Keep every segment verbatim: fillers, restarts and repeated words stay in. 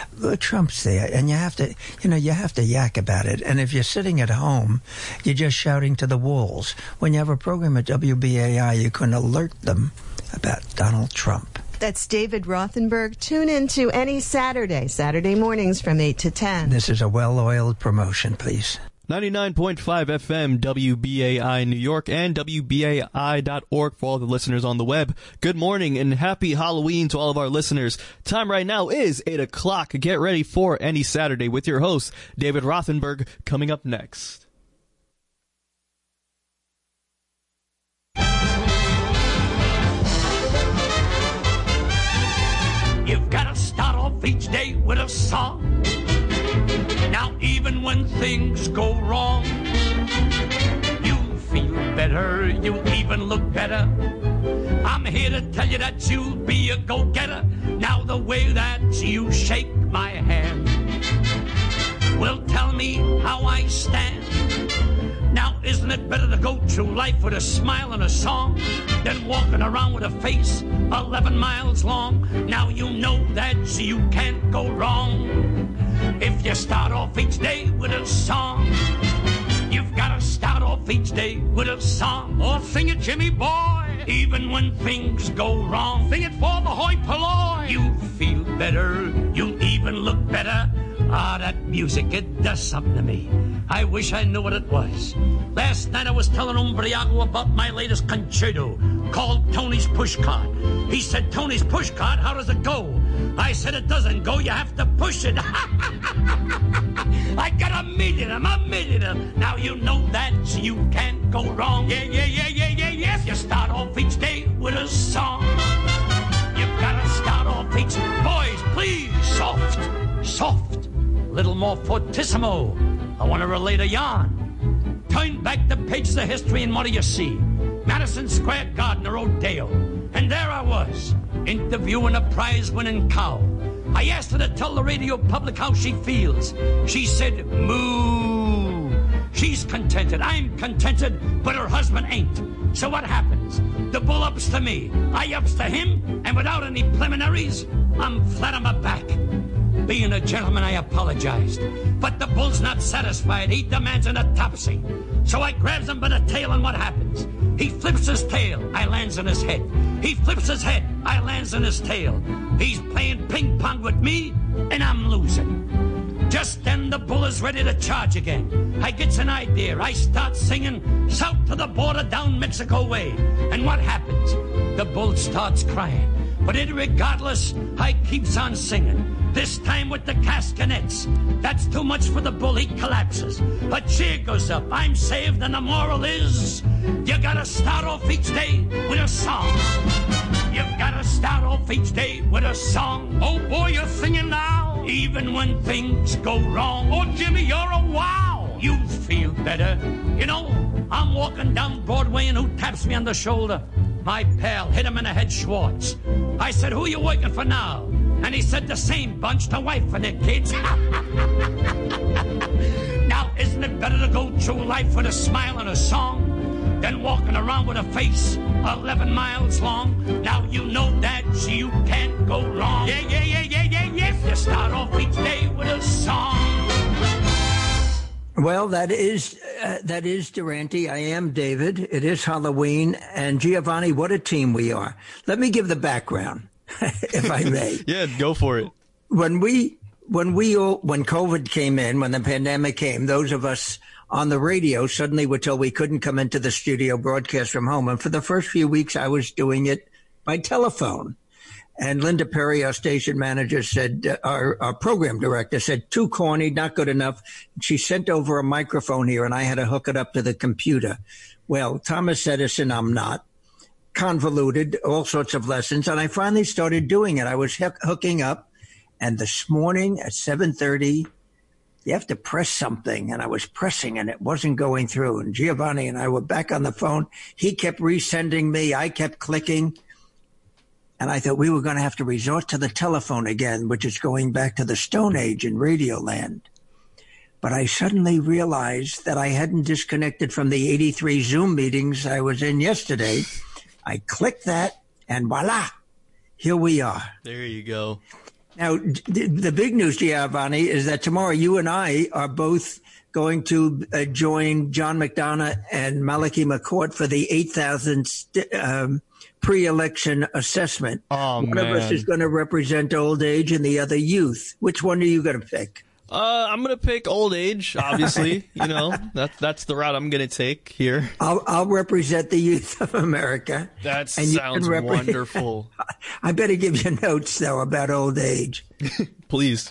Look, Trump's there, and you have to, you know, you have to yak about it. And if you're sitting at home, you're just shouting to the walls. When you have a program at W B A I, you can alert them about Donald Trump. That's David Rothenberg. Tune in to any Saturday, Saturday mornings from eight to ten. This is a well-oiled promotion, please. ninety-nine point five F M, W B A I New York, and W B A I dot org for all the listeners on the web. Good morning and happy Halloween to all of our listeners. Time right now is eight o'clock. Get ready for Any Saturday with your host, David Rothenberg, coming up next. You've got to start off each day with a song. Now even when things go wrong, you feel better, you even look better. I'm here to tell you that you'll be a go-getter. Now the way that you shake my hand will tell me how I stand. Now isn't it better to go through life with a smile and a song than walking around with a face eleven miles long? Now you know that you can't go wrong if you start off each day with a song. You've got to start off each day with a song. Or sing it, Jimmy boy, even when things go wrong. Sing it for the hoi polloi. You feel better, you even look better. Ah, that music, it does something to me. I wish I knew what it was. Last night I was telling Umbriago about my latest concerto called Tony's Pushcart. He said, Tony's Pushcart, how does it go? I said, it doesn't go, you have to push it. I got a million of them, a million of them. Now you know that you can't go wrong. Yeah, yeah, yeah, yeah, yeah, yes. You start off each day with a song. You've got to start off each... Boys, please, soft, soft. Little more fortissimo. I want to relate a yarn. Turn back the pages of history and what do you see? Madison Square Garden or Rodeo. And there I was, interviewing a prize-winning cow. I asked her to tell the radio public how she feels. She said, moo. She's contented, I'm contented, but her husband ain't. So what happens? The bull ups to me, I ups to him, and without any preliminaries, I'm flat on my back. Being a gentleman, I apologized. But the bull's not satisfied. He demands an autopsy. So I grabs him by the tail, and what happens? He flips his tail. I lands on his head. He flips his head. I lands on his tail. He's playing ping pong with me, and I'm losing. Just then the bull is ready to charge again. I gets an idea. I start singing south to the border down Mexico way. And what happens? The bull starts crying. But irregardless, I keeps on singing. This time with the castanets. That's too much for the bull, he collapses. A cheer goes up, I'm saved, and the moral is, you gotta start off each day with a song. You've gotta start off each day with a song. Oh boy, you're singing now, even when things go wrong. Oh Jimmy, you're a wow. You feel better. You know, I'm walking down Broadway and who taps me on the shoulder? My pal, hit him in the head, Schwartz. I said, who you working for now? And he said, the same bunch, the wife and their kids. Now, isn't it better to go through life with a smile and a song than walking around with a face eleven miles long? Now, you know that you can't go wrong. Yeah, yeah, yeah, yeah, yeah, yeah. You start off each day with a song. Well, that is uh, that is Durante. I am David. It is Halloween. And Giovanni, what a team we are. Let me give the background, if I may. Yeah, go for it. When we, when we, all, when COVID came in, when the pandemic came, those of us on the radio suddenly were told we couldn't come into the studio, broadcast from home. And for the first few weeks, I was doing it by telephone. And Linda Perry, our station manager, said, uh, our, our program director said, too corny, not good enough. She sent over a microphone here and I had to hook it up to the computer. Well, Thomas Edison, I'm not. Convoluted, all sorts of lessons. And I finally started doing it. I was hook- hooking up. And this morning at seven thirty, you have to press something. And I was pressing and it wasn't going through. And Giovanni and I were back on the phone. He kept resending me. I kept clicking. And I thought we were going to have to resort to the telephone again, which is going back to the Stone Age in Radio Land. But I suddenly realized that I hadn't disconnected from the eighty-three Zoom meetings I was in yesterday. I clicked that, and voila, here we are. There you go. Now, the big news, Giovanni, is that tomorrow you and I are both going to uh, join John McDonough and Malachi McCourt for the eight thousand um, pre-election assessment. Oh, one man. of us is going to represent old age and the other youth. Which one are you going to pick? Uh, I'm going to pick old age, obviously. You know, that's that's the route I'm going to take here. I'll, I'll represent the youth of America. That and sounds repre- wonderful. I better give you notes, though, about old age. Please.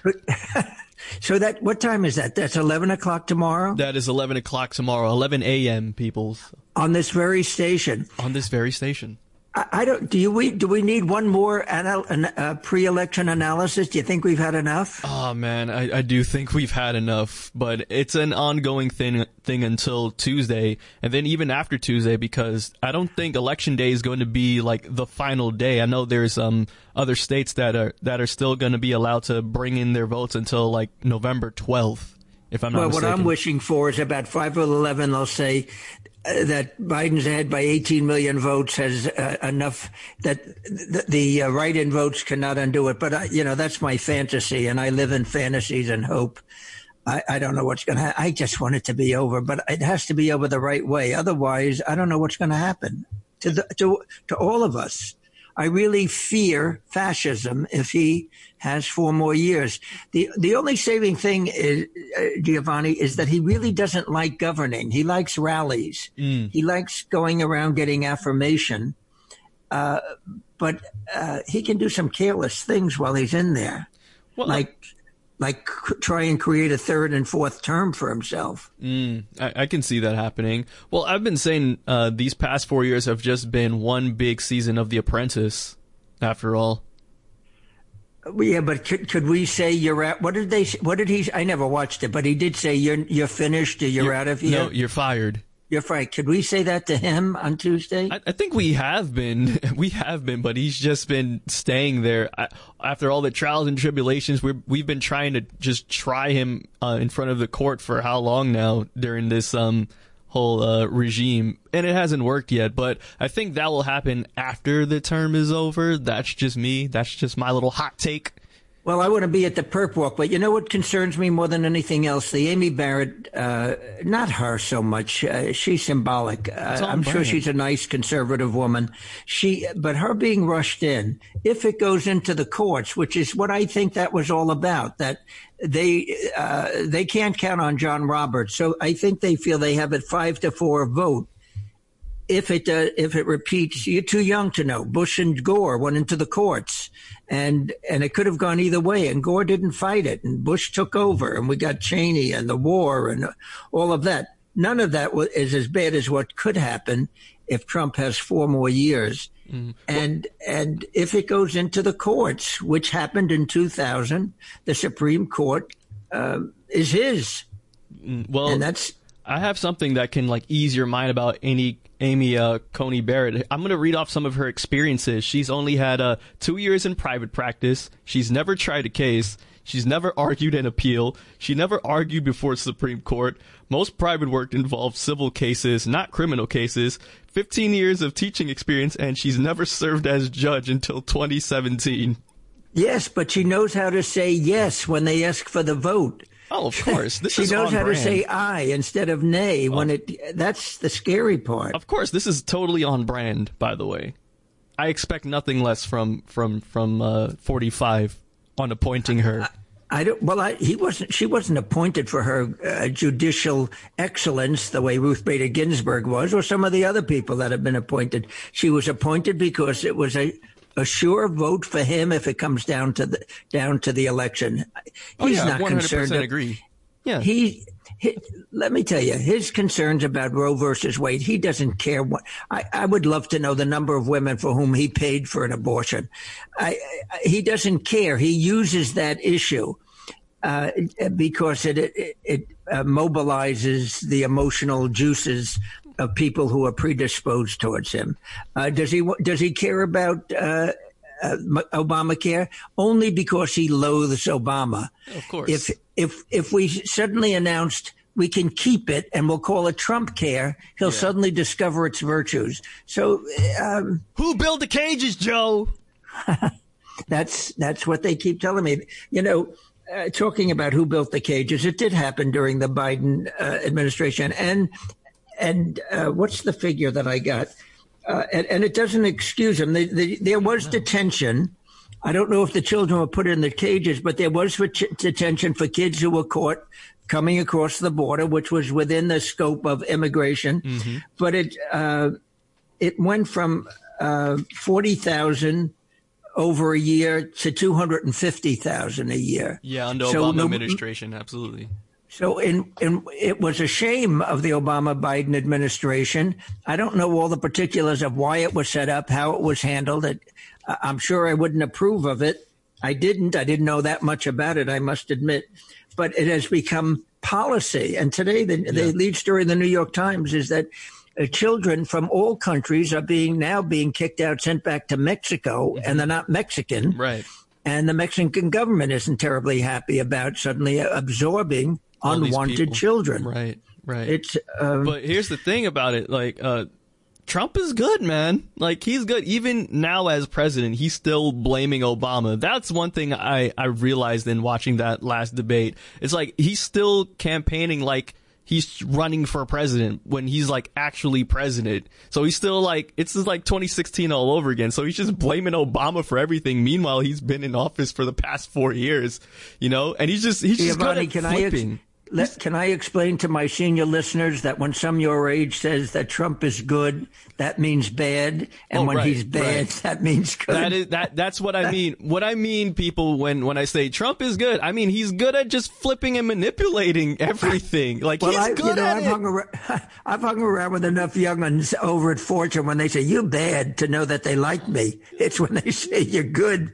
So that what time is that? That's eleven o'clock tomorrow? That is eleven o'clock tomorrow, eleven a.m., peoples. On this very station. On this very station. I, I don't. Do you? We do we need one more anal, an, uh, pre-election analysis? Do you think we've had enough? Oh man, I, I do think we've had enough, but it's an ongoing thing thing until Tuesday, and then even after Tuesday, because I don't think Election Day is going to be like the final day. I know there's um other states that are that are still going to be allowed to bring in their votes until like November twelfth, if I'm not well, mistaken. What I'm wishing for is about five or eleven. They'll say uh, that Biden's ahead by eighteen million votes has uh, enough that th- the uh, write-in votes cannot undo it. But, uh, you know, that's my fantasy, and I live in fantasies and hope. I, I don't know what's going to happen. I just want it to be over, but it has to be over the right way. Otherwise, I don't know what's going to happen to the, to to all of us. I really fear fascism if he has four more years. The the only saving thing, is, uh, Giovanni, is that he really doesn't like governing. He likes rallies. Mm. He likes going around getting affirmation. Uh, but uh, he can do some careless things while he's in there, well, like like c- try and create a third and fourth term for himself. Mm, I, I can see that happening. Well, I've been saying uh, these past four years have just been one big season of The Apprentice, after all. Yeah, but could, could we say you're out? What did they? What did he? I never watched it, but he did say you're you're finished. Or you're, you're out of here. No, you're fired. You're fired. Could we say that to him on Tuesday? I, I think we have been. We have been, but he's just been staying there. I, after all the trials and tribulations, we're, we've been trying to just try him uh, in front of the court for how long now during this um whole uh, regime, and it hasn't worked yet. But I think that will happen after the term is over. That's just me. That's just my little hot take. Well, I want to be at the perp walk, but you know what concerns me more than anything else? The Amy Barrett, uh, not her so much. Uh, she's symbolic. Uh, I'm sure she's a nice conservative woman. She, but her being rushed in, if it goes into the courts, which is what I think that was all about, that they, uh, they can't count on John Roberts. So I think they feel they have a five to four vote. If it uh, if it repeats, you're too young to know. Bush and Gore went into the courts, and and it could have gone either way. And Gore didn't fight it, and Bush took over, and we got Cheney and the war and all of that. None of that is as bad as what could happen if Trump has four more years. Mm. And and if it goes into the courts, which happened in two thousand, the Supreme Court uh, is his. Well, and that's. I have something that can like ease your mind about any Amy uh, Coney Barrett. I'm going to read off some of her experiences. She's only had uh, two years in private practice. She's never tried a case. She's never argued an appeal. She never argued before Supreme Court. Most private work involves civil cases, not criminal cases. fifteen years of teaching experience, and she's never served as judge until twenty seventeen. Yes, but she knows how to say yes when they ask for the vote. Oh, of course. This she is knows on how brand. to say "I" instead of "nay" when oh. it. That's the scary part. Of course, this is totally on brand. By the way, I expect nothing less from from from uh, forty-five on appointing her. I, I don't. Well, I, he wasn't. She wasn't appointed for her uh, judicial excellence the way Ruth Bader Ginsburg was, or some of the other people that have been appointed. She was appointed because it was a. A sure vote for him if it comes down to the down to the election. He's oh, yeah, not one hundred percent concerned. Agree. Yeah. He, he. Let me tell you, his concerns about Roe versus Wade. He doesn't care what. I, I would love to know the number of women for whom he paid for an abortion. I, I, he doesn't care. He uses that issue uh, because it it, it uh, mobilizes the emotional juices of people who are predisposed towards him. Uh, does he does he care about uh, uh, Obamacare? Only because he loathes Obama. Of course. If if if we suddenly announced we can keep it and we'll call it Trump Care, he'll yeah. suddenly discover its virtues. So um, who built the cages, Joe? That's that's what they keep telling me. You know, uh, talking about who built the cages, it did happen during the Biden uh, administration. And and uh, what's the figure that I got? Uh, and, and it doesn't excuse them. They, they, there was detention. I don't know if the children were put in the cages, but there was for ch- detention for kids who were caught coming across the border, which was within the scope of immigration. Mm-hmm. But it uh, it went from uh, forty thousand over a year to two hundred fifty thousand a year. Yeah, under so Obama no, administration, absolutely. So in, in, it was a shame of the Obama-Biden administration. I don't know all the particulars of why it was set up, how it was handled. It, I'm sure I wouldn't approve of it. I didn't. I didn't know that much about it, I must admit. But it has become policy. And today the, yeah. the lead story in the New York Times is that uh, children from all countries are being now being kicked out, sent back to Mexico, mm-hmm. and they're not Mexican. Right. And the Mexican government isn't terribly happy about suddenly absorbing unwanted children. Right, right. It's um, but here's the thing about it, like uh Trump is good, man. Like, he's good. Even now as president, he's still blaming Obama. That's one thing I I realized in watching that last debate. It's like he's still campaigning like he's running for president when he's like actually president. So he's still like, it's just like twenty sixteen all over again. So he's just blaming Obama for everything. Meanwhile, he's been in office for the past four years, you know, and he's just, he's just Giovanni, good at can flipping. I ex- let, can I explain to my senior listeners that when some your age says that Trump is good, that means bad, and oh, when right, he's bad, right. that means good. That is that. That's what I mean. What I mean, people, when when I say Trump is good, I mean he's good at just flipping and manipulating everything. Like well, he's I, good you know, at I've it. hung around, I've hung around with enough young'uns over at Fortune when they say you bad to know that they like me. It's when they say you're good.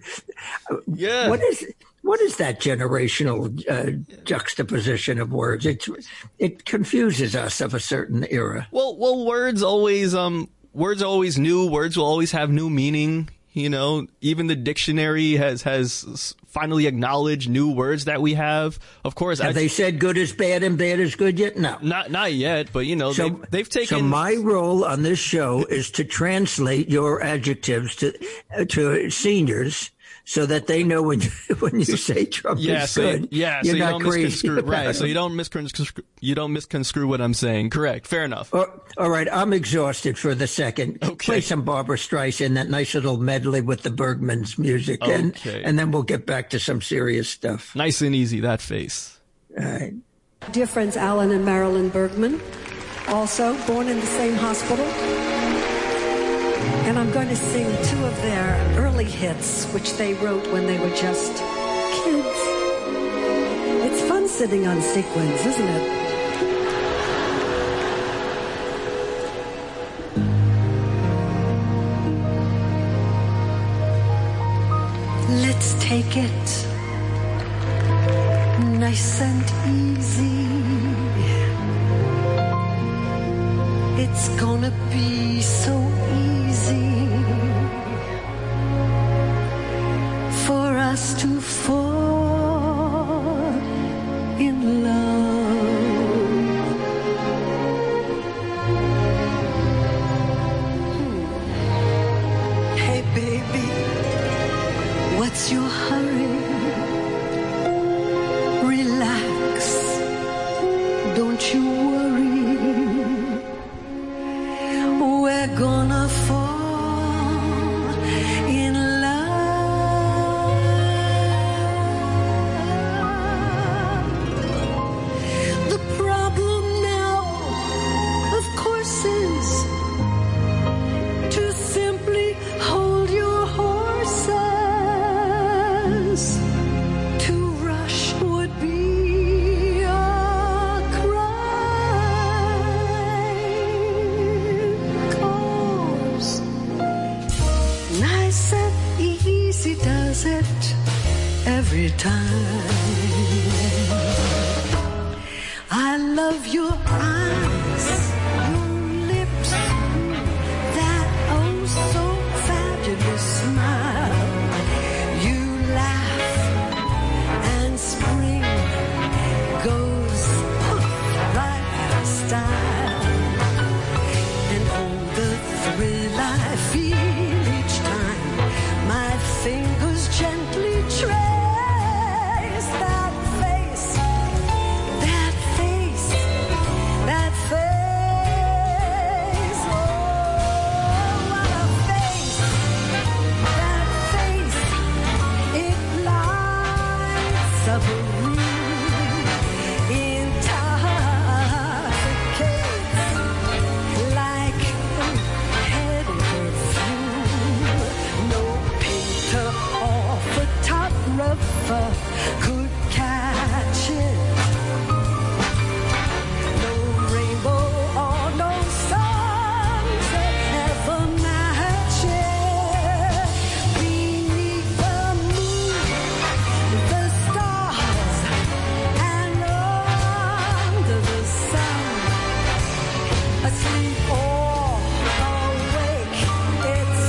Yeah. What is what is that generational uh, juxtaposition of words? It it confuses us of a certain era. Well, well, words always um. Words are always new. Words will always have new meaning. You know, even the dictionary has has finally acknowledged new words that we have. Of course, have I, they said good is bad and bad is good yet? No, not not yet. But you know, so, they've, they've taken. So my role on this show is to translate your adjectives to uh, to seniors, so that they know when you, when you say Trump yeah, is so good, you, yeah, you're so you not don't crazy misconstrue, right? him. So you don't misconstrue, you don't misconstrue what I'm saying. Correct. Fair enough. Oh, all right, I'm exhausted for the second. Okay. Play some Barbra Streisand, that nice little medley with the Bergman's music, okay. and and then we'll get back to some serious stuff. Nice and easy, that face. All right. Dear friends Alan and Marilyn Bergman, also born in the same hospital. And I'm going to sing two of their early hits, which they wrote when they were just kids. It's fun sitting on sequins, isn't it? Let's take it nice and easy. It's gonna be so easy for us to fall in love. Hmm. Hey baby, what's your hurry? Relax, don't you worry. We're gonna fall in love. The problem now, of course, is to simply hold your horses. To rush would be a crime. Nice and easy does it every time. I love your eyes, your lips, that oh so fabulous smile. You laugh and spring goes right out of style. And oh, the thrill I feel each time my fingers submarine intoxicates like heavy perfume. No painter or photographer could catch it. No rainbow or no sunset ever match it. Beneath the moon, the stars, and under the sun, asleep or awake, it's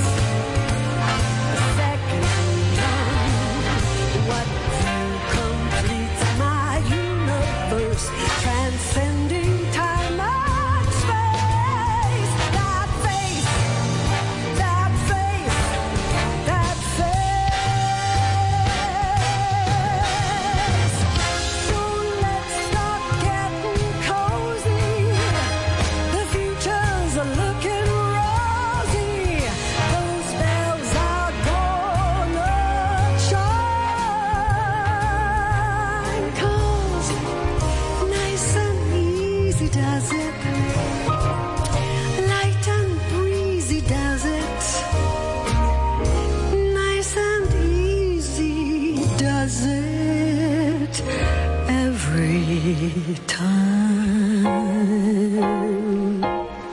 second to none. What completes my universe, transcending time and space? That face, that face, that face. So let's start getting cozy. The futures are looking rosy. Those bells are gonna chime. 'Cause nice and easy does it. Light and breezy does it. Nice and easy does it every time.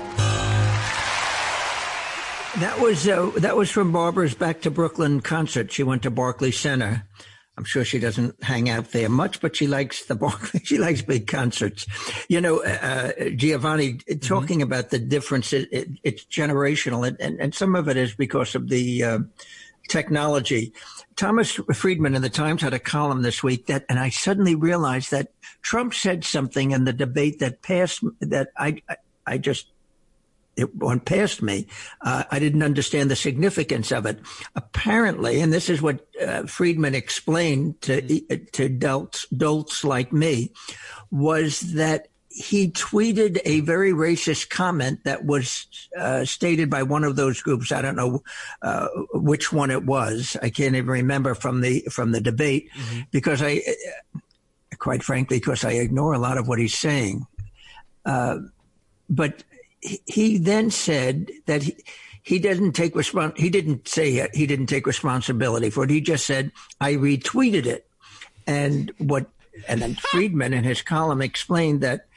That was uh, that was from Barbara's Back to Brooklyn concert. She went to Barclays Center. I'm sure she doesn't hang out there much, but she likes the Barclays. She likes big concerts. You know, uh, Giovanni, talking about the difference, it, it, it's generational, and, and, and some of it is because of the uh, technology. Thomas Friedman in the Times had a column this week that, and I suddenly realized that Trump said something in the debate that passed that I, I, I just. It went past me. Uh, I didn't understand the significance of it. Apparently, and this is what uh, Friedman explained to to dolts, dolts like me, was that he tweeted a very racist comment that was uh, stated by one of those groups. I don't know uh, which one it was. I can't even remember from the from the debate mm-hmm. because I, quite frankly, because I ignore a lot of what he's saying. Uh, but he then said that he, he doesn't take respons- he didn't say he didn't take responsibility for it. He just said, I retweeted it. And what, and then Friedman in his column explained that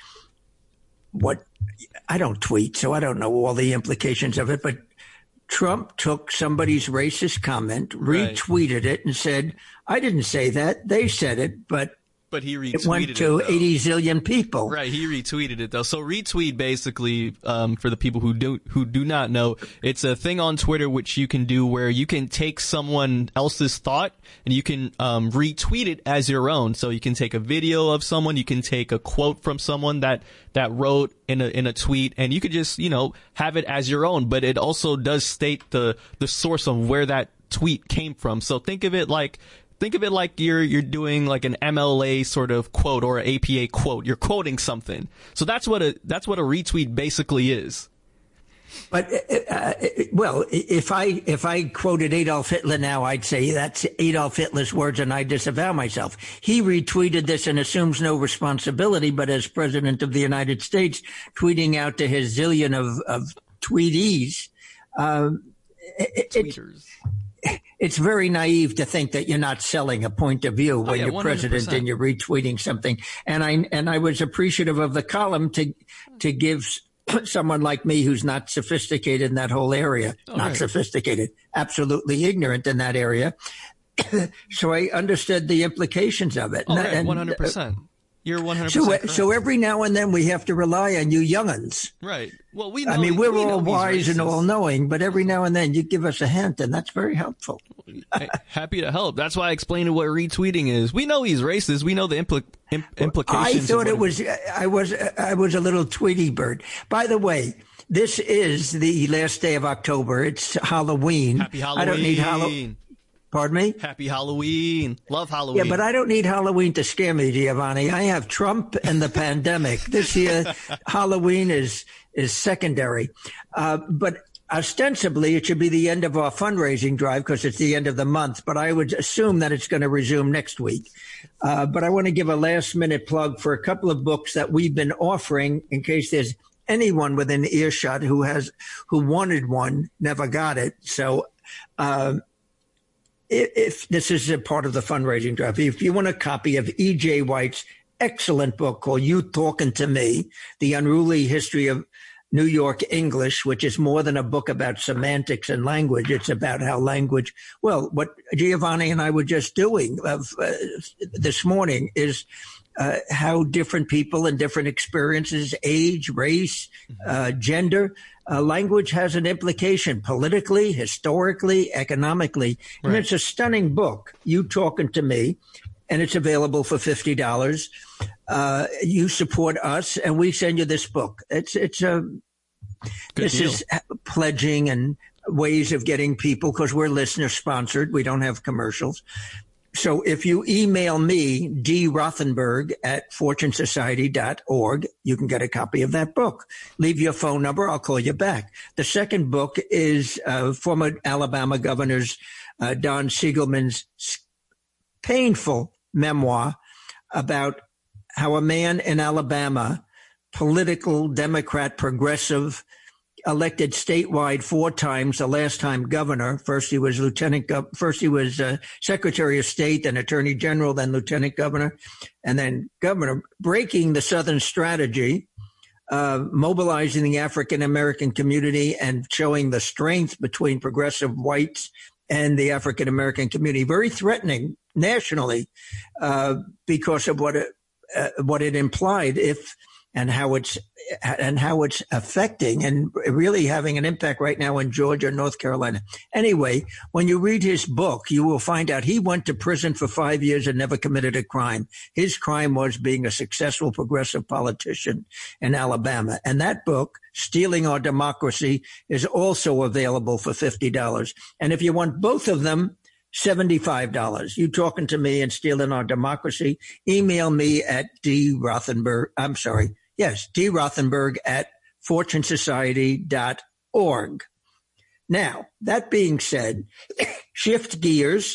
what, I don't tweet, so I don't know all the implications of it, but Trump took somebody's racist comment, right. retweeted it and said, I didn't say that. They said it, but But he retweeted it went to it, eighty zillion people. Right, he retweeted it though. So retweet basically, um, for the people who do who do not know, it's a thing on Twitter which you can do where you can take someone else's thought and you can um, retweet it as your own. So you can take a video of someone, you can take a quote from someone that that wrote in a in a tweet, and you could just you know have it as your own. But it also does state the the source of where that tweet came from. So think of it like. Think of it like you're you're doing like an M L A sort of quote or an A P A quote. You're quoting something. So that's what a that's what a retweet basically is. But uh, well, if I if I quoted Adolf Hitler now, I'd say that's Adolf Hitler's words, and I disavow myself. He retweeted this and assumes no responsibility, but as president of the United States, tweeting out to his zillion of of tweetees, uh, it, tweeters. It, It's very naive to think that you're not selling a point of view when oh, yeah, you're one hundred percent. president and you're retweeting something. And I and I was appreciative of the column to to give someone like me who's not sophisticated in that whole area, oh, not right. sophisticated, absolutely ignorant in that area. So I understood the implications of it. Oh, and, right, one hundred percent. You're one hundred percent so, correct. so every now and then we have to rely on you young'uns. Right. Well, we know, I mean, we're we all know wise and racist. all knowing, but every now and then you give us a hint, and that's very helpful. Hey, happy to help. That's why I explained what retweeting is. We know he's racist. We know the impl- imp- implications. I thought of it was, I was, I was a little Tweety bird. By the way, this is the last day of October. It's Halloween. Happy Halloween. I don't need Halloween. Pardon me? Happy Halloween. Love Halloween. Yeah, but I don't need Halloween to scare me, Giovanni. I have Trump and the pandemic. This year, Halloween is is secondary. Uh, but ostensibly, it should be the end of our fundraising drive because it's the end of the month, but I would assume that it's going to resume next week. Uh, but I want to give a last-minute plug for a couple of books that we've been offering in case there's anyone within earshot who has who wanted one, never got it. So uh, if, if this is a part of the fundraising drive, if you want a copy of E J. White's excellent book called You Talking to Me, The Unruly History of New York English, which is more than a book about semantics and language. It's about how language, well, what Giovanni and I were just doing of, uh, this morning is uh, how different people and different experiences, age, race, uh, gender, uh, language has an implication politically, historically, economically. Right. And it's a stunning book, You Talking to Me, and it's available for fifty dollars. Uh, you support us, and we send you this book. It's it's a Good this deal. Is pledging and ways of getting people because we're listener sponsored. We don't have commercials. So if you email me, D. Rothenberg at fortune society dot org, you can get a copy of that book. Leave your phone number. I'll call you back. The second book is uh, former Alabama Governor's uh, Don Siegelman's painful memoir about how a man in Alabama, political, Democrat, progressive, elected statewide four times, the last time governor. First he was lieutenant, gov- first he was uh, Secretary of State, then Attorney General, then Lieutenant Governor, and then governor, breaking the Southern strategy, uh, mobilizing the African American community and showing the strength between progressive whites and the African American community. Very threatening nationally uh, because of what it, uh, what it implied if and how it's and how it's affecting and really having an impact right now in Georgia and North Carolina. Anyway, when you read his book, you will find out he went to prison for five years and never committed a crime. His crime was being a successful progressive politician in Alabama. And that book, Stealing Our Democracy, is also available for fifty dollars. And if you want both of them, seventy-five dollars. You Talking to Me and Stealing Our Democracy, email me at D. Rothenberg. I'm sorry. Yes, D. Rothenberg at fortune society dot org. Now, that being said, shift gears.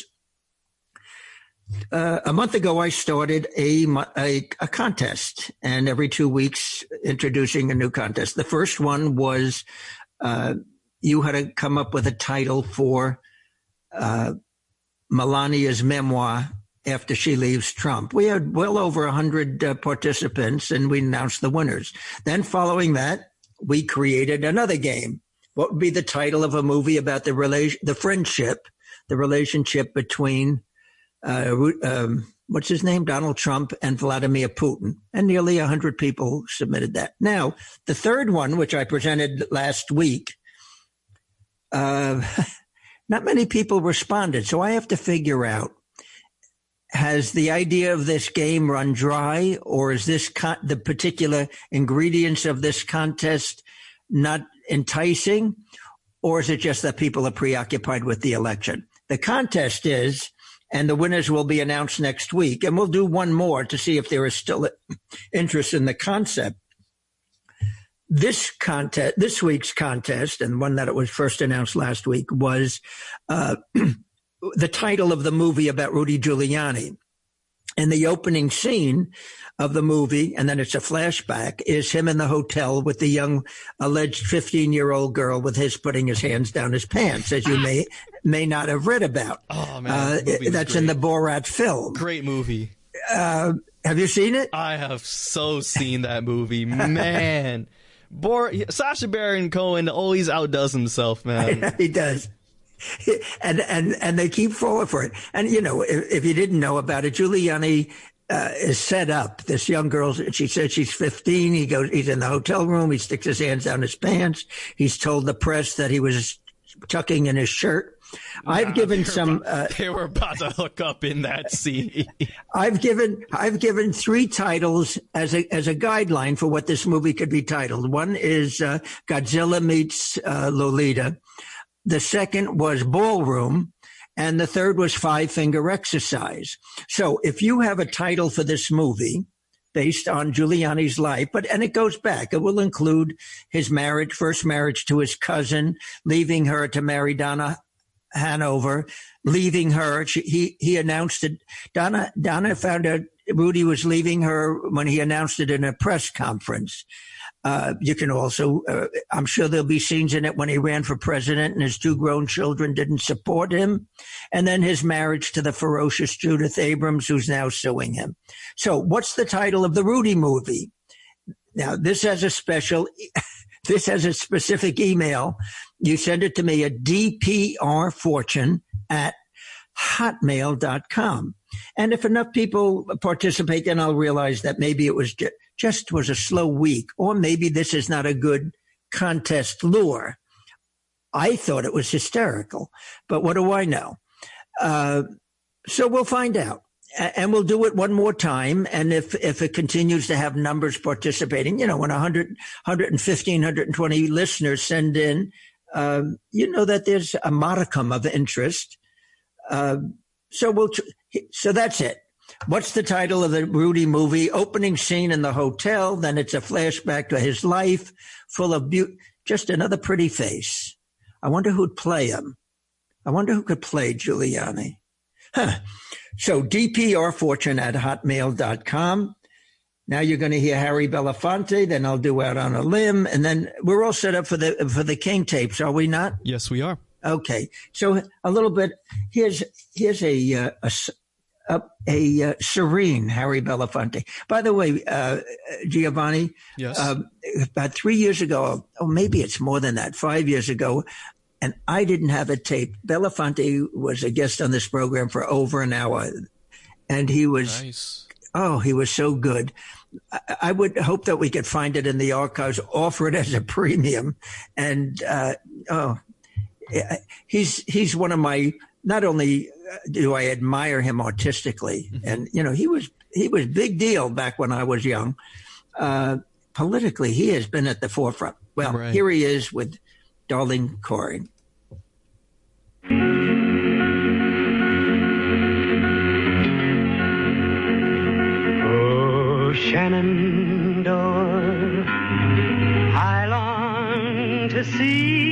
Uh, a month ago, I started a, a, a contest, and every two weeks introducing a new contest. The first one was uh, you had to come up with a title for uh, Melania's memoir after she leaves Trump. We had well over one hundred uh, participants, and we announced the winners. Then following that, we created another game. What would be the title of a movie about the relation, the friendship, the relationship between, uh, um, what's his name, Donald Trump and Vladimir Putin? And nearly one hundred people submitted that. Now, the third one, which I presented last week, uh, not many people responded. So I have to figure out, has the idea of this game run dry, or is this con- the particular ingredients of this contest not enticing, or is it just that people are preoccupied with the election? The contest is, and the winners will be announced next week, and we'll do one more to see if there is still interest in the concept. This contest, this week's contest, and one that it was first announced last week, was uh, the title of the movie about Rudy Giuliani. And the opening scene of the movie, and then it's a flashback, is him in the hotel with the young alleged fifteen-year-old girl with his putting his hands down his pants, as you may may not have read about. Oh, man. Uh, that's great. In the Borat film. Great movie. Uh, have you seen it? I have so seen that movie. Man. Bor- Sacha Baron Cohen always outdoes himself, man. He does. And, and, and they keep falling for it. And, you know, if, if you didn't know about it, Giuliani uh, is set up. This young girl, she said she's fifteen. He goes, he's in the hotel room. He sticks his hands down his pants. He's told the press that he was tucking in his shirt. Nah, I've given some. About, uh, they were about to hook up in that scene. I've given I've given three titles as a as a guideline for what this movie could be titled. One is uh, Godzilla meets uh, Lolita. The second was Ballroom, and the third was Five Finger Exercise. So if you have a title for this movie, based on Giuliani's life, but and it goes back. It will include his marriage, first marriage to his cousin, leaving her to marry Donna Hanover, leaving her. She, he he announced it. Donna Donna found out Rudy was leaving her when he announced it in a press conference. Uh, you can also, uh, I'm sure there'll be scenes in it when he ran for president and his two grown children didn't support him. And then his marriage to the ferocious Judith Abrams, who's now suing him. So what's the title of the Rudy movie? Now, this has a special, this has a specific email. You send it to me at d p r fortune at hotmail dot com. And if enough people participate, then I'll realize that maybe it was just, just was a slow week, or maybe this is not a good contest lure. I thought it was hysterical, but what do I know? Uh, so we'll find out, and we'll do it one more time. And if, if it continues to have numbers participating, you know, when one hundred, one fifteen, one twenty listeners send in, um, you know that there's a modicum of interest. Uh, so we'll, so that's it. What's the title of the Rudy movie? Opening scene in the hotel. Then it's a flashback to his life, full of beauty. Just another pretty face. I wonder who'd play him. I wonder who could play Giuliani. Huh. So d p r fortune at hotmail dot com. Now you're going to hear Harry Belafonte. Then I'll do Out on a Limb, and then we're all set up for the for the King tapes, are we not? Yes, we are. Okay. So a little bit. Here's here's a a. a A, a uh, serene Harry Belafonte. By the way, uh, Giovanni, yes. uh, about three years ago, or maybe it's more than that, five years ago, and I didn't have it taped. Belafonte was a guest on this program for over an hour, and he was, nice. oh, he was so good. I, I would hope that we could find it in the archives, offer it as a premium, and uh, oh, he's he's one of my. Not only do I admire him artistically, mm-hmm. and, you know, he was he was big deal back when I was young. Uh, politically, he has been at the forefront. Well, right. Here he is with Darlene Corey. Oh, Shenandoah, I long to see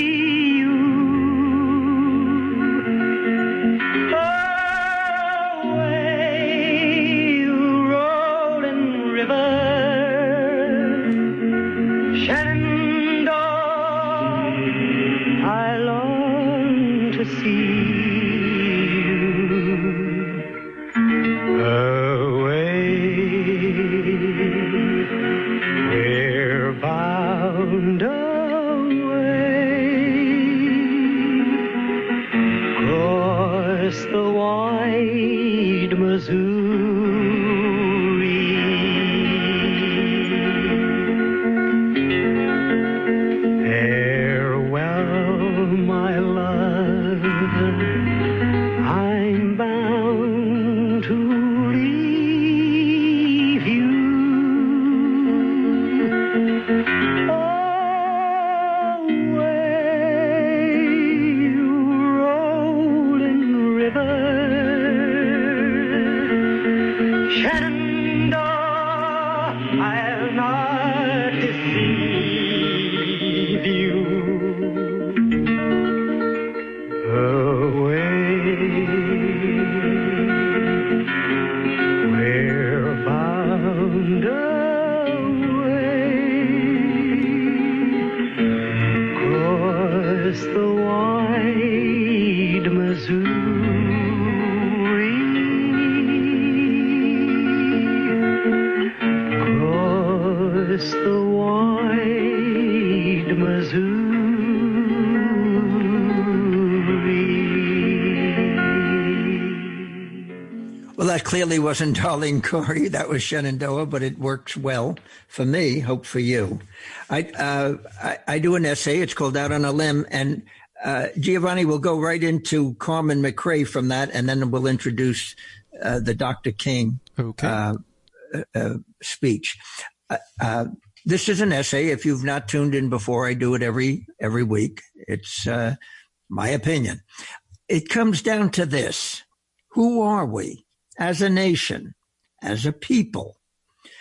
Clearly wasn't Darlene Corey. That was Shenandoah, but it works well for me. Hope for you. I, uh, I, I do an essay. It's called Out on a Limb. And uh, Giovanni will go right into Carmen McRae from that, and then we'll introduce uh, the Doctor King okay. uh, uh, speech. Uh, uh, this is an essay. If you've not tuned in before, I do it every every week. It's uh, my opinion. It comes down to this. Who are we? As a nation, as a people,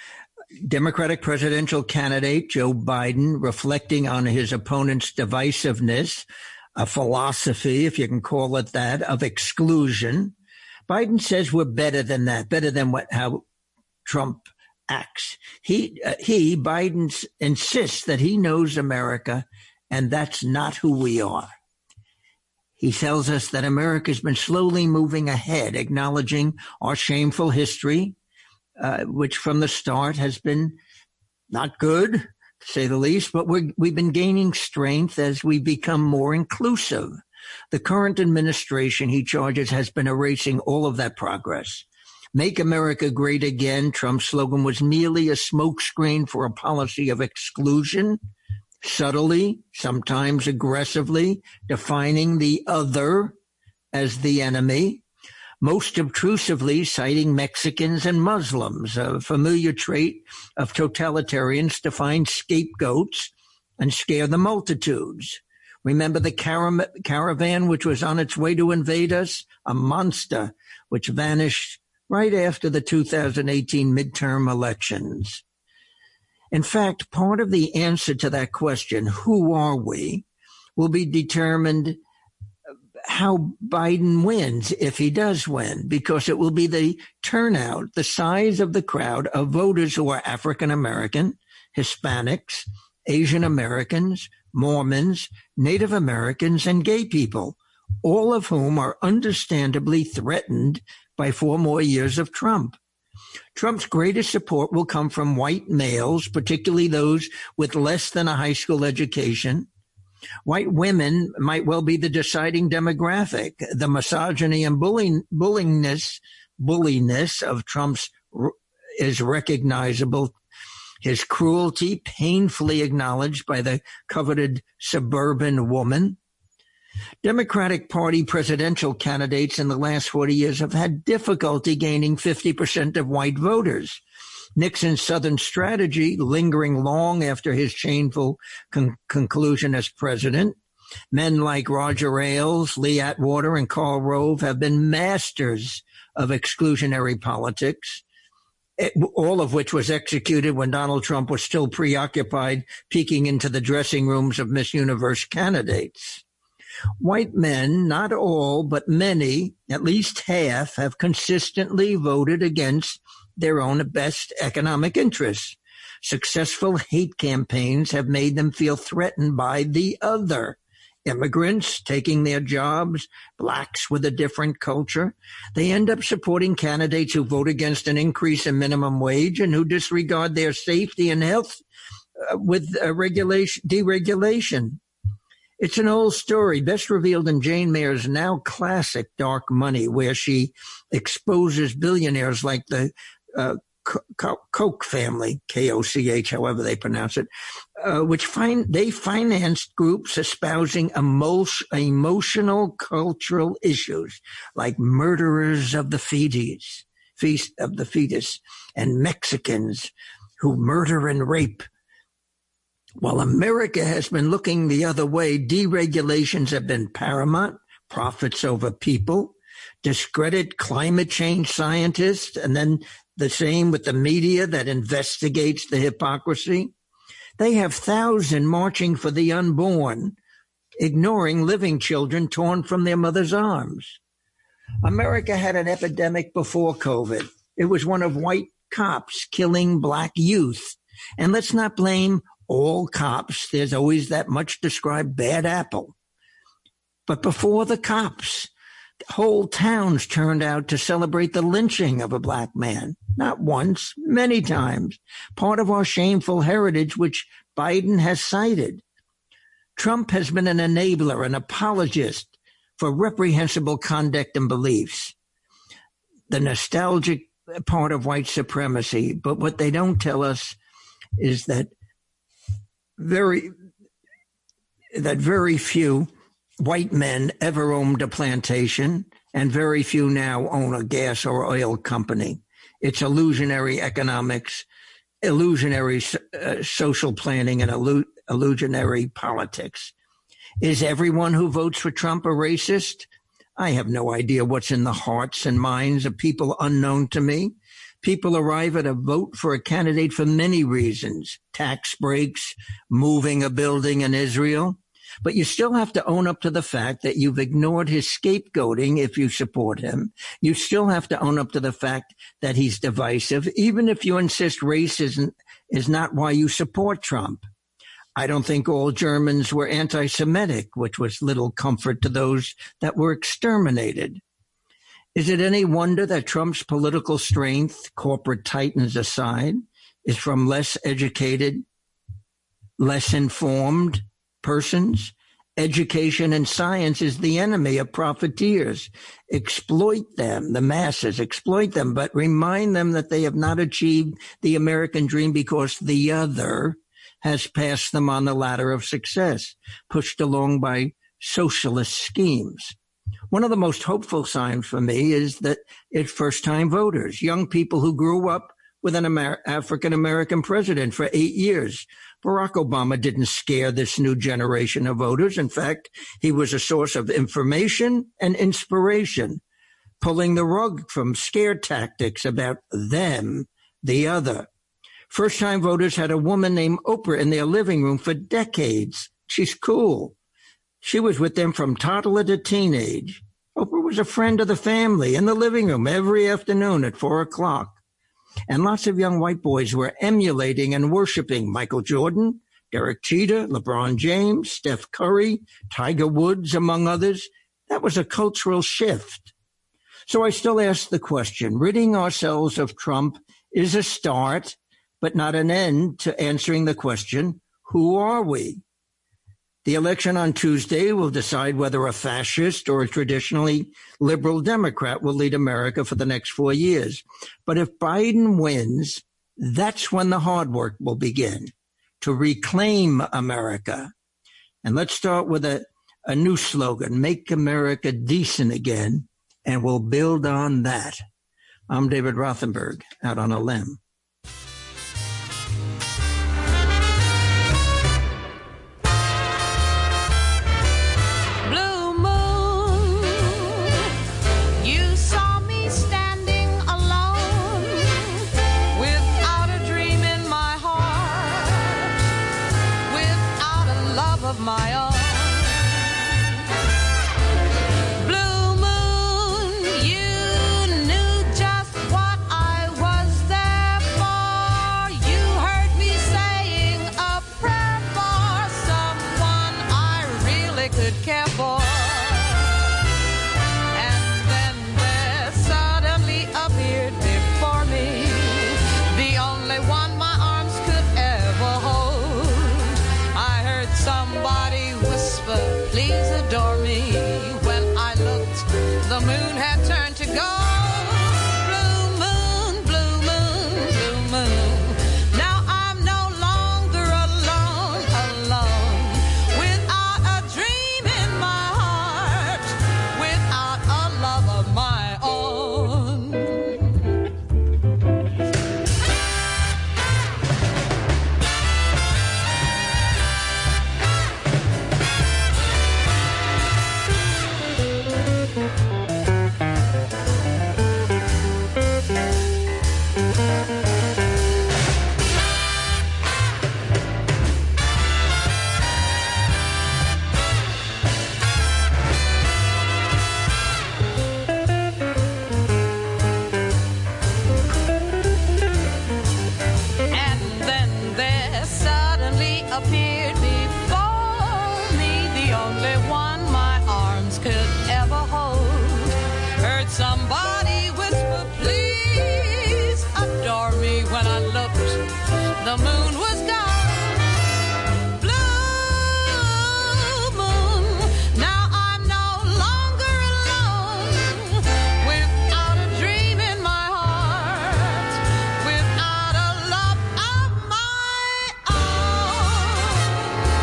Democratic presidential candidate Joe Biden, reflecting on his opponent's divisiveness, a philosophy, if you can call it that, of exclusion. Biden says we're better than that, better than what how Trump acts. He, uh, he, Biden, insists that he knows America, and that's not who we are. He tells us that America's been slowly moving ahead, acknowledging our shameful history, uh, which from the start has been not good, to say the least, but we're, we've been gaining strength as we become more inclusive. The current administration, he charges, has been erasing all of that progress. Make America Great Again, Trump's slogan, was merely a smokescreen for a policy of exclusion, subtly, sometimes aggressively, defining the other as the enemy, most obtrusively citing Mexicans and Muslims, a familiar trait of totalitarians to find scapegoats and scare the multitudes. Remember the car- caravan which was on its way to invade us? A monster which vanished right after the two thousand eighteen midterm elections. In fact, part of the answer to that question, who are we, will be determined how Biden wins, if he does win, because it will be the turnout, the size of the crowd of voters who are African American, Hispanics, Asian Americans, Mormons, Native Americans, and gay people, all of whom are understandably threatened by four more years of Trump. Trump's greatest support will come from white males, particularly those with less than a high school education. White women might well be the deciding demographic. The misogyny and bullying, bullyingness, bulliness of Trump's is recognizable. His cruelty painfully acknowledged by the coveted suburban woman. Democratic Party presidential candidates in the last forty years have had difficulty gaining fifty percent of white voters. Nixon's Southern strategy, lingering long after his shameful con- conclusion as president. Men like Roger Ailes, Lee Atwater, and Karl Rove have been masters of exclusionary politics, it, all of which was executed when Donald Trump was still preoccupied peeking into the dressing rooms of Miss Universe candidates. White men, not all, but many, at least half, have consistently voted against their own best economic interests. Successful hate campaigns have made them feel threatened by the other. Immigrants taking their jobs, blacks with a different culture. They end up supporting candidates who vote against an increase in minimum wage and who disregard their safety and health uh, with uh, regulation, deregulation. It's an old story, best revealed in Jane Mayer's now classic Dark Money, where she exposes billionaires like the uh, Koch family, K O C H, however they pronounce it, uh, which find they financed groups espousing emo- emotional cultural issues like murderers of the fetus, feast of the fetus, and Mexicans who murder and rape. While America has been looking the other way, deregulations have been paramount, profits over people, discredit climate change scientists, and then the same with the media that investigates the hypocrisy. They have thousands marching for the unborn, ignoring living children torn from their mother's arms. America had an epidemic before COVID. It was one of white cops killing black youth. And let's not blame all cops. There's always that much described bad apple. But before the cops, whole towns turned out to celebrate the lynching of a black man. Not once, many times. Part of our shameful heritage, which Biden has cited. Trump has been an enabler, an apologist for reprehensible conduct and beliefs. The nostalgic part of white supremacy. But what they don't tell us is that very, that very few white men ever owned a plantation, and very few now own a gas or oil company. It's illusionary economics, illusionary uh, social planning, and illu- illusionary politics. Is everyone who votes for Trump a racist? I have no idea what's in the hearts and minds of people unknown to me. People arrive at a vote for a candidate for many reasons, tax breaks, moving a building in Israel. But you still have to own up to the fact that you've ignored his scapegoating if you support him. You still have to own up to the fact that he's divisive, even if you insist race isn't, is not why you support Trump. I don't think all Germans were anti-Semitic, which was little comfort to those that were exterminated. Is it any wonder that Trump's political strength, corporate titans aside, is from less educated, less informed persons? Education and science is the enemy of profiteers. Exploit them, the masses, exploit them, but remind them that they have not achieved the American dream because the other has passed them on the ladder of success, pushed along by socialist schemes. One of the most hopeful signs for me is that it's first-time voters, young people who grew up with an Amer- African-American president for eight years. Barack Obama didn't scare this new generation of voters. In fact, he was a source of information and inspiration, pulling the rug from scare tactics about them, the other. First-time voters had a woman named Oprah in their living room for decades. She's cool. She was with them from toddler to teenage. Oprah was a friend of the family in the living room every afternoon at four o'clock. And lots of young white boys were emulating and worshiping Michael Jordan, Derek Jeter, LeBron James, Steph Curry, Tiger Woods, among others. That was a cultural shift. So I still ask the question, ridding ourselves of Trump is a start, but not an end to answering the question, who are we? The election on Tuesday will decide whether a fascist or a traditionally liberal Democrat will lead America for the next four years. But if Biden wins, that's when the hard work will begin to reclaim America. And let's start with a, a new slogan, make America decent again, and we'll build on that. I'm David Rothenberg, out on a limb. My own blue moon, you knew just what I was there for. You heard me saying a prayer for someone I really could care for. And then there suddenly appeared before me the only one my arms could ever hold. I heard somebody whisper, please adore me. When I looked, the moon had turned to gold. Blue moon, blue moon, blue moon. Now I'm no longer alone, alone. Without a dream in my heart, without a love of my own. Appeared before me, the only one my arms could ever hold. Heard somebody whisper, please adore me. When I looked, the moon was gone. Blue moon, now I'm no longer alone. Without a dream in my heart, without a love of my own.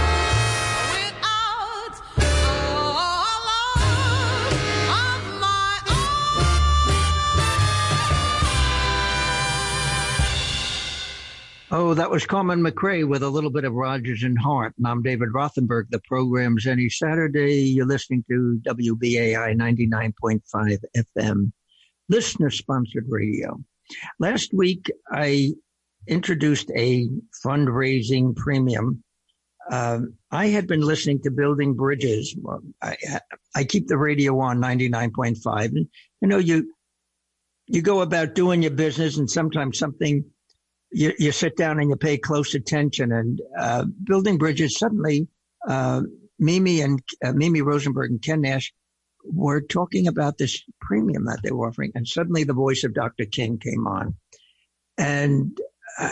Oh, that was Carmen McRae with a little bit of Rodgers and Hart. And I'm David Rothenberg. The program's any Saturday. You're listening to W B A I ninety-nine point five F M, listener-sponsored radio. Last week, I introduced a fundraising premium. Um, I had been listening to Building Bridges. Well, I, I keep the radio on ninety-nine point five. And, you know, you you go about doing your business, and sometimes something, you, you sit down and you pay close attention. And uh, Building Bridges, suddenly, uh, Mimi and uh, Mimi Rosenberg and Ken Nash were talking about this premium that they were offering. And suddenly the voice of Doctor King came on. And uh,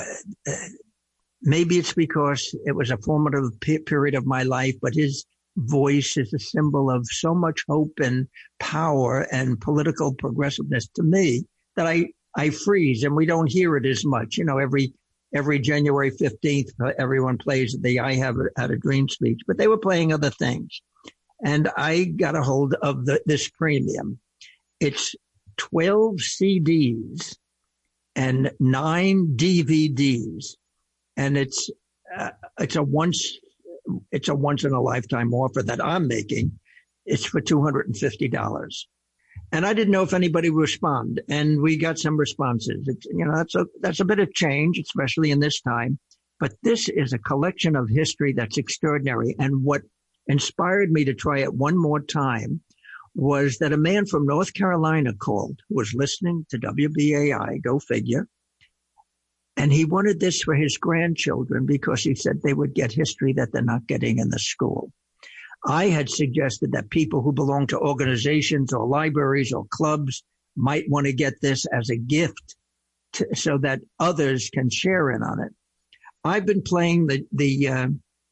maybe it's because it was a formative pe- period of my life, but his voice is a symbol of so much hope and power and political progressiveness to me that I, I freeze, and we don't hear it as much. You know, every every January fifteenth, everyone plays the I Have a, Had a Dream speech, but they were playing other things. And I got a hold of the, this premium. It's twelve C Ds and nine D V Ds. And it's, uh, it's a once, it's a once in a lifetime offer that I'm making. It's for two hundred fifty dollars. And I didn't know if anybody would respond. And we got some responses. It's, you know, that's a, that's a bit of change, especially in this time. But this is a collection of history that's extraordinary. And what inspired me to try it one more time was that a man from North Carolina called, who was listening to W B A I, go figure. And he wanted this for his grandchildren because he said they would get history that they're not getting in the school. I had suggested that people who belong to organizations or libraries or clubs might want to get this as a gift to, so that others can share in on it. I've been playing the, the, uh,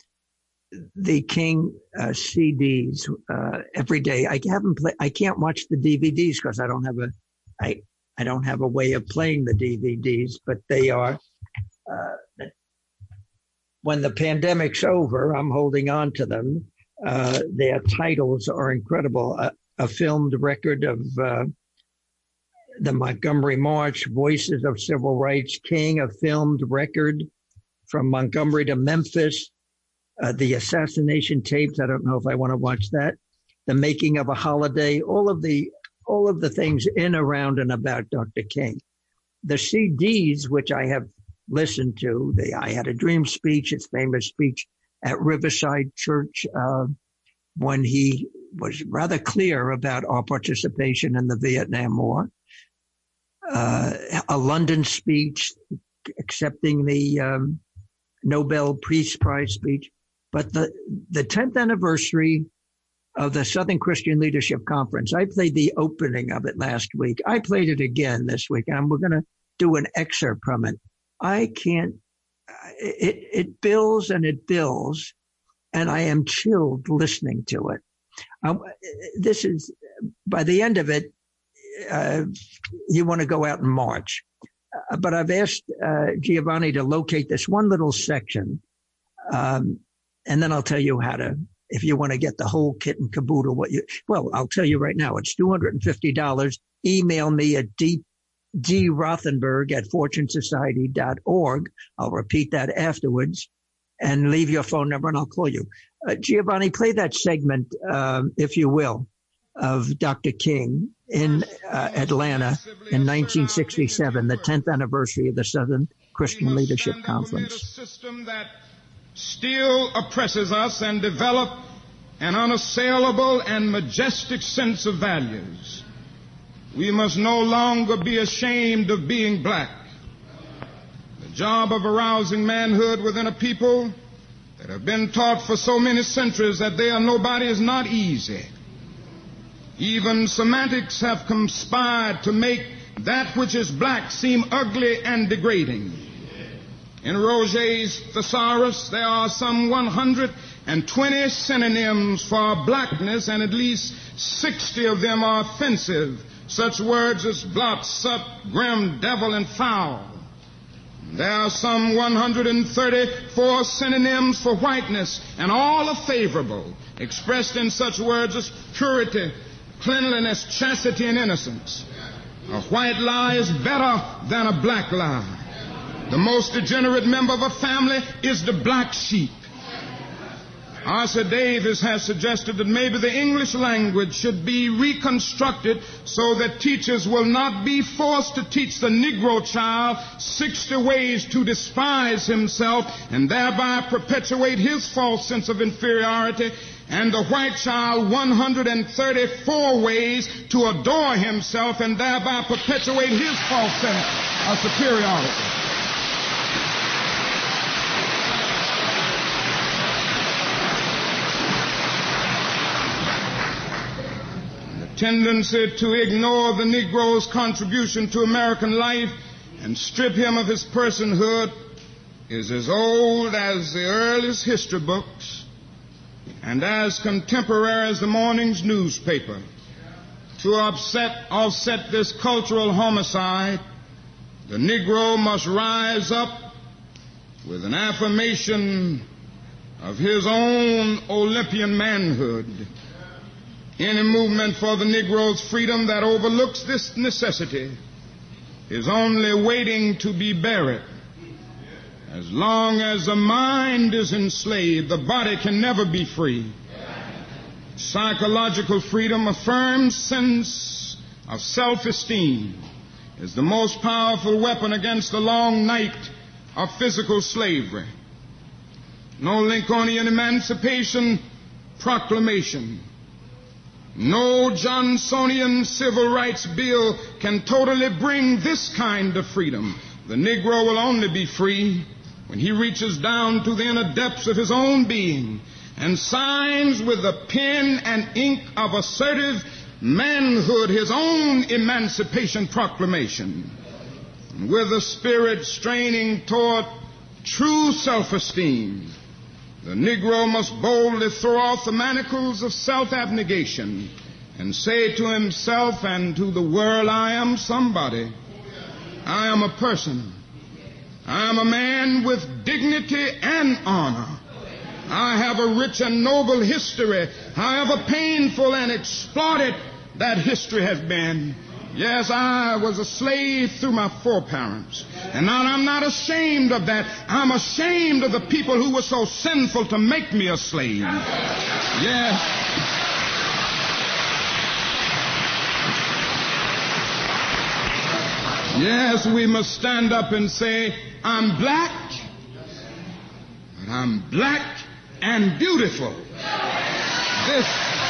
the King uh, C Ds uh, every day. I haven't play, I can't watch the D V Ds because I don't have a, I, I don't have a way of playing the D V Ds, but they are, uh, when the pandemic's over, I'm holding on to them. Uh, their titles are incredible. A, a filmed record of uh, the Montgomery March, Voices of Civil Rights, King, a filmed record from Montgomery to Memphis, uh, the assassination tapes. I don't know if I want to watch that. The Making of a Holiday, all of the all of the things in, around, and about Doctor King. The C Ds, which I have listened to, the I Had a Dream speech, his famous speech at Riverside Church, uh, when he was rather clear about our participation in the Vietnam War, uh, a London speech accepting the um, Nobel Peace Prize speech. But the, the tenth anniversary of the Southern Christian Leadership Conference, I played the opening of it last week. I played it again this week, and we're going to do an excerpt from it. I can't, it, it builds and it builds, and I am chilled listening to it. Um, this is, by the end of it, uh, you want to go out and march. Uh, but I've asked uh, Giovanni to locate this one little section, um, and then I'll tell you how to, if you want to get the whole kit and caboodle, what you, well, I'll tell you right now, it's two hundred fifty dollars. Email me at d, d rothenberg at fortune society dot org. I'll repeat that afterwards, and leave your phone number and I'll call you. Uh, Giovanni, play that segment, um, if you will, of Doctor King in uh, Atlanta in nineteen sixty-seven, the tenth anniversary of the Southern Christian Leadership Conference. Still oppresses us and develop an unassailable and majestic sense of values. We must no longer be ashamed of being black. The job of arousing manhood within a people that have been taught for so many centuries that they are nobody is not easy. Even semantics have conspired to make that which is black seem ugly and degrading. In Roget's Thesaurus, there are some one hundred twenty synonyms for blackness, and at least sixty of them are offensive, such words as blot, sup, grim, devil, and foul. There are some one hundred thirty-four synonyms for whiteness, and all are favorable, expressed in such words as purity, cleanliness, chastity, and innocence. A white lie is better than a black lie. The most degenerate member of a family is the black sheep. Arthur Davis has suggested that maybe the English language should be reconstructed so that teachers will not be forced to teach the Negro child sixty ways to despise himself and thereby perpetuate his false sense of inferiority, and the white child one hundred thirty-four ways to adore himself and thereby perpetuate his false sense of superiority. Tendency to ignore the Negro's contribution to American life and strip him of his personhood is as old as the earliest history books and as contemporary as the morning's newspaper. To offset, offset this cultural homicide, the Negro must rise up with an affirmation of his own Olympian manhood. Any movement for the Negro's freedom that overlooks this necessity is only waiting to be buried. As long as the mind is enslaved, the body can never be free. Psychological freedom, a firm sense of self-esteem, is the most powerful weapon against the long night of physical slavery. No Lincolnian Emancipation Proclamation, no Johnsonian Civil Rights Bill can totally bring this kind of freedom. The Negro will only be free when he reaches down to the inner depths of his own being and signs with the pen and ink of assertive manhood his own Emancipation Proclamation. And with a spirit straining toward true self-esteem, the Negro must boldly throw off the manacles of self-abnegation and say to himself and to the world, I am somebody. I am a person. I am a man with dignity and honor. I have a rich and noble history, however painful and exploited that history has been. Yes, I was a slave through my foreparents. And now I'm not ashamed of that. I'm ashamed of the people who were so sinful to make me a slave. Yes. Yes, we must stand up and say, I'm black, but I'm black and beautiful. This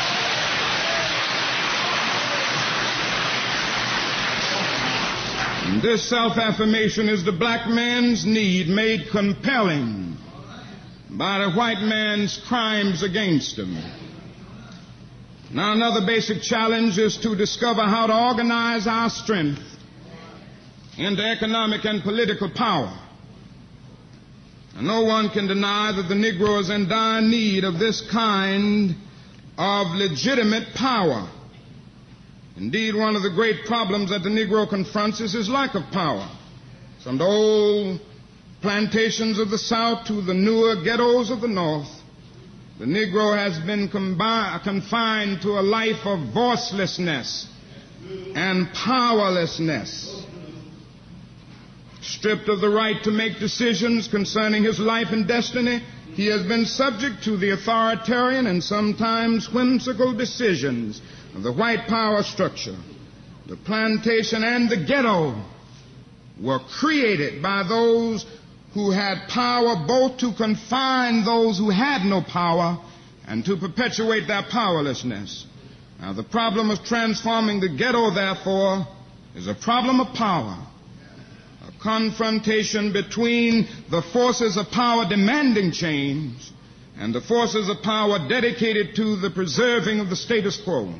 This self-affirmation is the black man's need made compelling by the white man's crimes against him. Now, another basic challenge is to discover how to organize our strength into economic and political power. And no one can deny that the Negro is in dire need of this kind of legitimate power. Indeed, one of the great problems that the Negro confronts is his lack of power. From the old plantations of the South to the newer ghettos of the North, the Negro has been combi- confined to a life of voicelessness and powerlessness. Stripped of the right to make decisions concerning his life and destiny, he has been subject to the authoritarian and sometimes whimsical decisions of the white power structure. The plantation and the ghetto were created by those who had power both to confine those who had no power and to perpetuate their powerlessness. Now, the problem of transforming the ghetto, therefore, is a problem of power. A confrontation between the forces of power demanding change and the forces of power dedicated to the preserving of the status quo.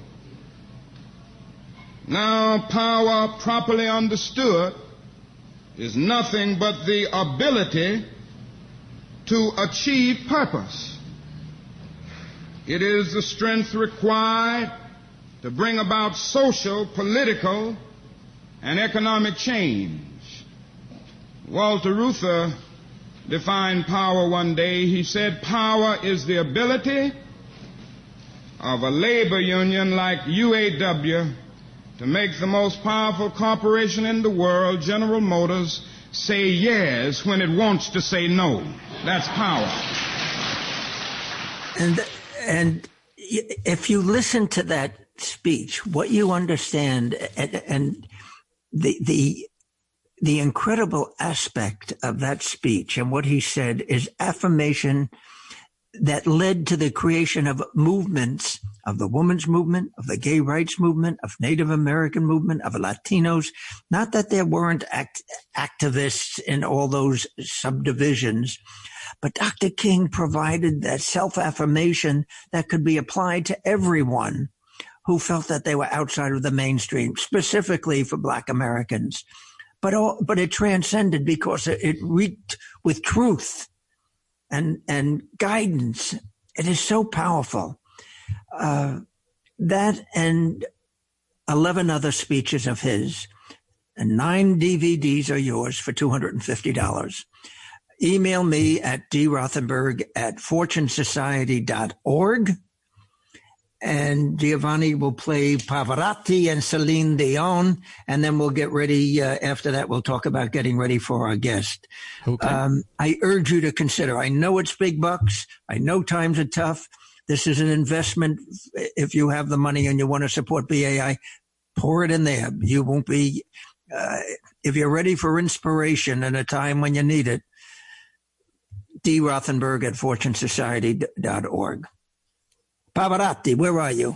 Now, power properly understood is nothing but the ability to achieve purpose. It is the strength required to bring about social, political, and economic change. Walter Reuther defined power one day. He said, power is the ability of a labor union like U A W to make the most powerful corporation in the world, General Motors, say yes when it wants to say no. That's power. And and if you listen to that speech, what you understand, and, and the the the incredible aspect of that speech and what he said is affirmation that led to the creation of movements, of the women's movement, of the gay rights movement, of Native American movement, of Latinos. Not that there weren't act- activists in all those subdivisions, but Doctor King provided that self-affirmation that could be applied to everyone who felt that they were outside of the mainstream, specifically for Black Americans. But all, but it transcended because it, it reeked with truth and and guidance. It is so powerful. Uh, that and eleven other speeches of his, and nine D V Ds are yours for two hundred fifty dollars. Email me at d rothenberg at fortune society dot org. And Giovanni will play Pavarotti and Celine Dion, and then we'll get ready. Uh, after that, we'll talk about getting ready for our guest. Okay. Um, I urge you to consider. I know it's big bucks. I know times are tough. This is an investment. If you have the money and you want to support B A I, pour it in there. You won't be, uh, if you're ready for inspiration in a time when you need it, D. Rothenberg at fortune society dot org. Pavarotti, where are you?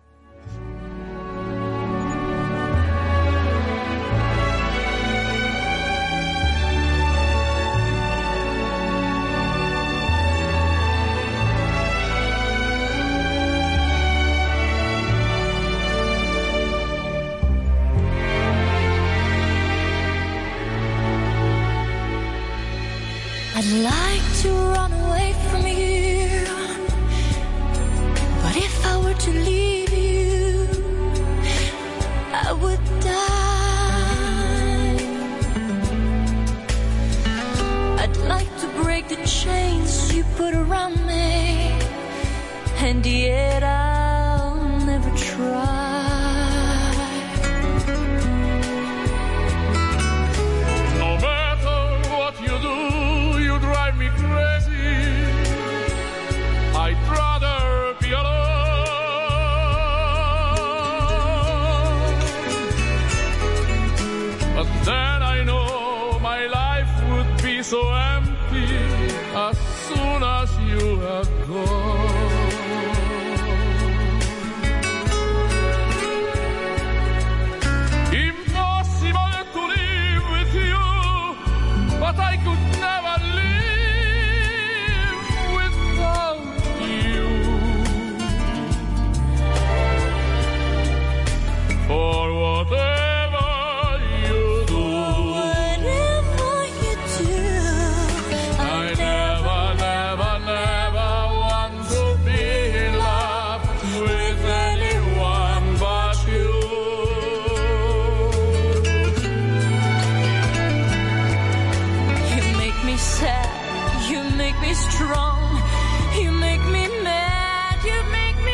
I'd like to run away from here, but if I were to leave you, I would die. I'd like to break the chains you put around me, and yet I'll never try. No matter what you do, you drive me crazy. I'd rather be alone. But then I know my life would be so empty as soon as you have gone. Impossible to live with you, but I could never live without you. For whatever you do, Whatever you do, I never, never, never want to be loved with anyone but you. you make me sad, you make me strong, you make me mad, you make me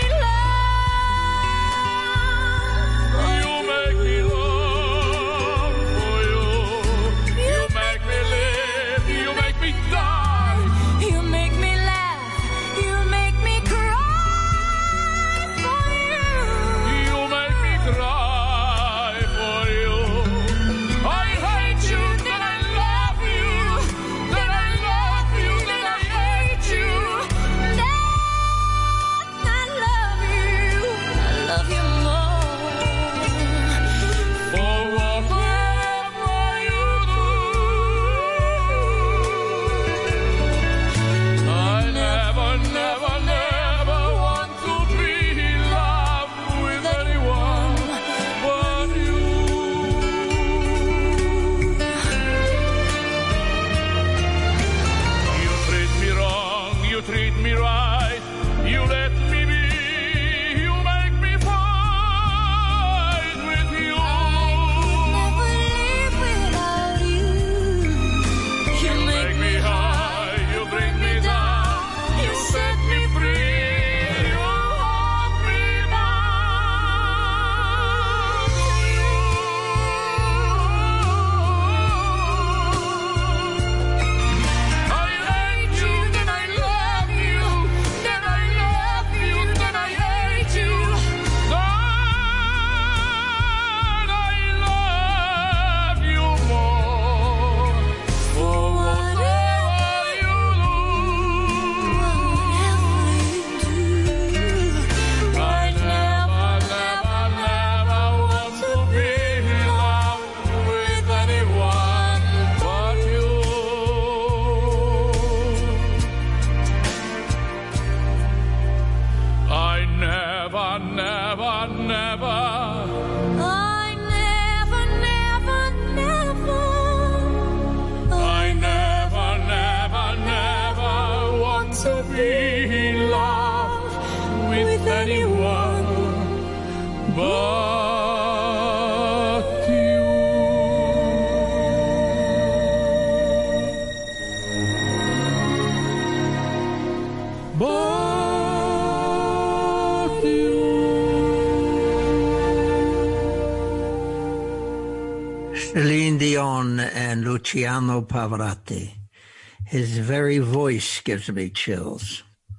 love. You make me long for you. You make me live. You make me die. You make me laugh, you make me cry for you. You make me cry for you. I hate you, then I love you. Then I love you, then I hate you. to be in love with anyone but you. But you. Celine Dion and Luciano Pavarotti. His very voice gives me chills.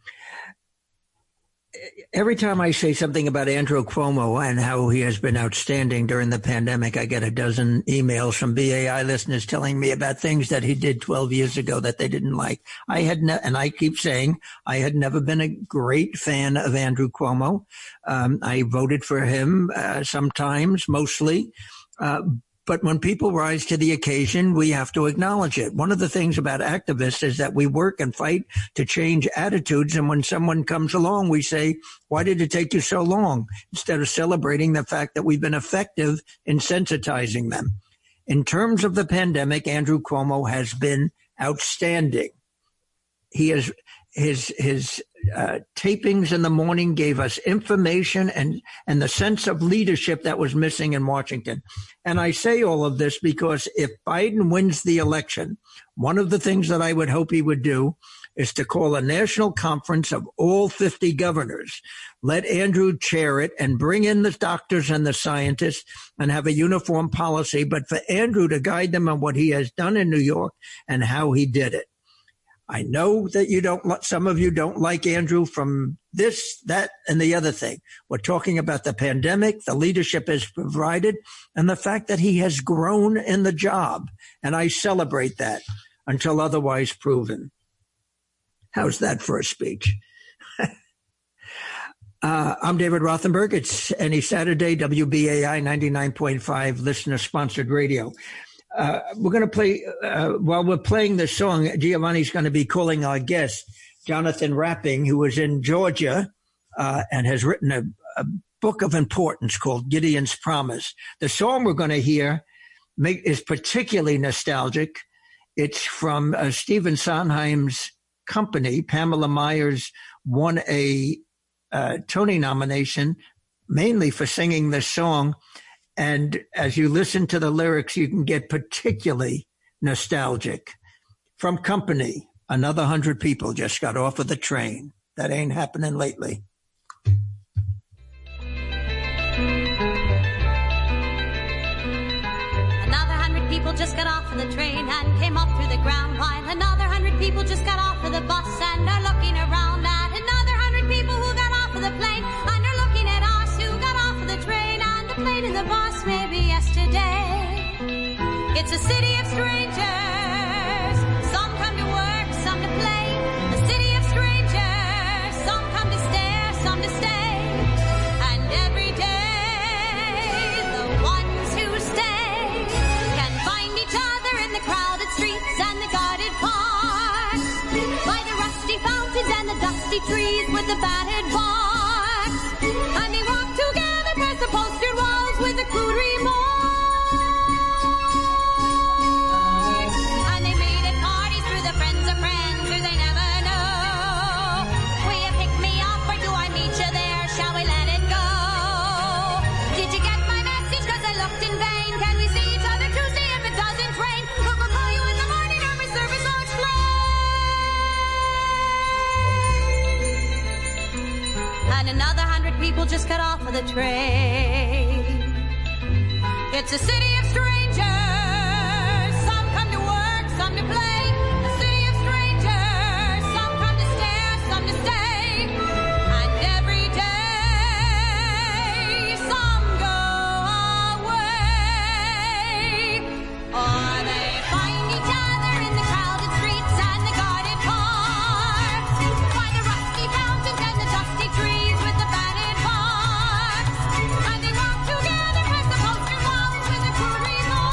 Every time I say something about Andrew Cuomo and how he has been outstanding during the pandemic, I get a dozen emails from B A I listeners telling me about things that he did twelve years ago that they didn't like. I had, ne- and I keep saying I had never been a great fan of Andrew Cuomo. Um, I voted for him uh, sometimes, mostly. Uh, But when people rise to the occasion, we have to acknowledge it. One of the things about activists is that we work and fight to change attitudes. And when someone comes along, we say, why did it take you so long? Instead of celebrating the fact that we've been effective in sensitizing them. In terms of the pandemic, Andrew Cuomo has been outstanding. He is, his, his, Uh, tapings in the morning gave us information and, and the sense of leadership that was missing in Washington. And I say all of this because if Biden wins the election, one of the things that I would hope he would do is to call a national conference of all fifty governors. Let Andrew chair it and bring in the doctors and the scientists and have a uniform policy, but for Andrew to guide them on what he has done in New York and how he did it. I know that you don't, some of you don't like Andrew from this, that, and the other thing. We're talking about the pandemic, the leadership has provided, and the fact that he has grown in the job. And I celebrate that until otherwise proven. How's that for a speech? uh, I'm David Rothenberg. It's any Saturday, W B A I ninety-nine point five listener-sponsored radio. Uh, we're going to play, uh, while we're playing this song, Giovanni's going to be calling our guest, Jonathan Rapping, who was in Georgia uh, and has written a, a book of importance called Gideon's Promise. The song we're going to hear make, is particularly nostalgic. It's from uh, Stephen Sondheim's company. Pamela Myers won a uh, Tony nomination mainly for singing this song. And as you listen to the lyrics, you can get particularly nostalgic. From Company, another hundred people just got off of the train. That ain't happening lately. Another hundred people just got off of the train and came up through the ground, while another hundred people just got off of the bus and are looking around at another hundred people who got off of the plane and are looking at us who got off of the train and the plane and the bus maybe yesterday. It's a city of strangers. Some come to work, some to play. A city of strangers. Some come to stare, some to stay. And every day, the ones who stay can find each other in the crowded streets and the guarded parks, by the rusty fountains and the dusty trees with the battered barks. And they walk together past the postered walls with the crude remarks. And they meet at parties through the friends of friends who they never know. Will you pick me up or do I meet you there? Shall we let it go? Did you get my message? Cause I looked in vain. Can we see each other Tuesday if it doesn't rain? Or we'll call you in the morning or my service will explain. And another hundred people just got off of the train. It's a city of strangers. Some come to work, some to play. A city of strangers. Some come to stare, some to stay. And every day, some go away. Or they find each other in the crowded streets and the guarded parks, by the rusty fountains and the dusty trees with the battered barks. And they walk together past the postered walls with the crude remarks.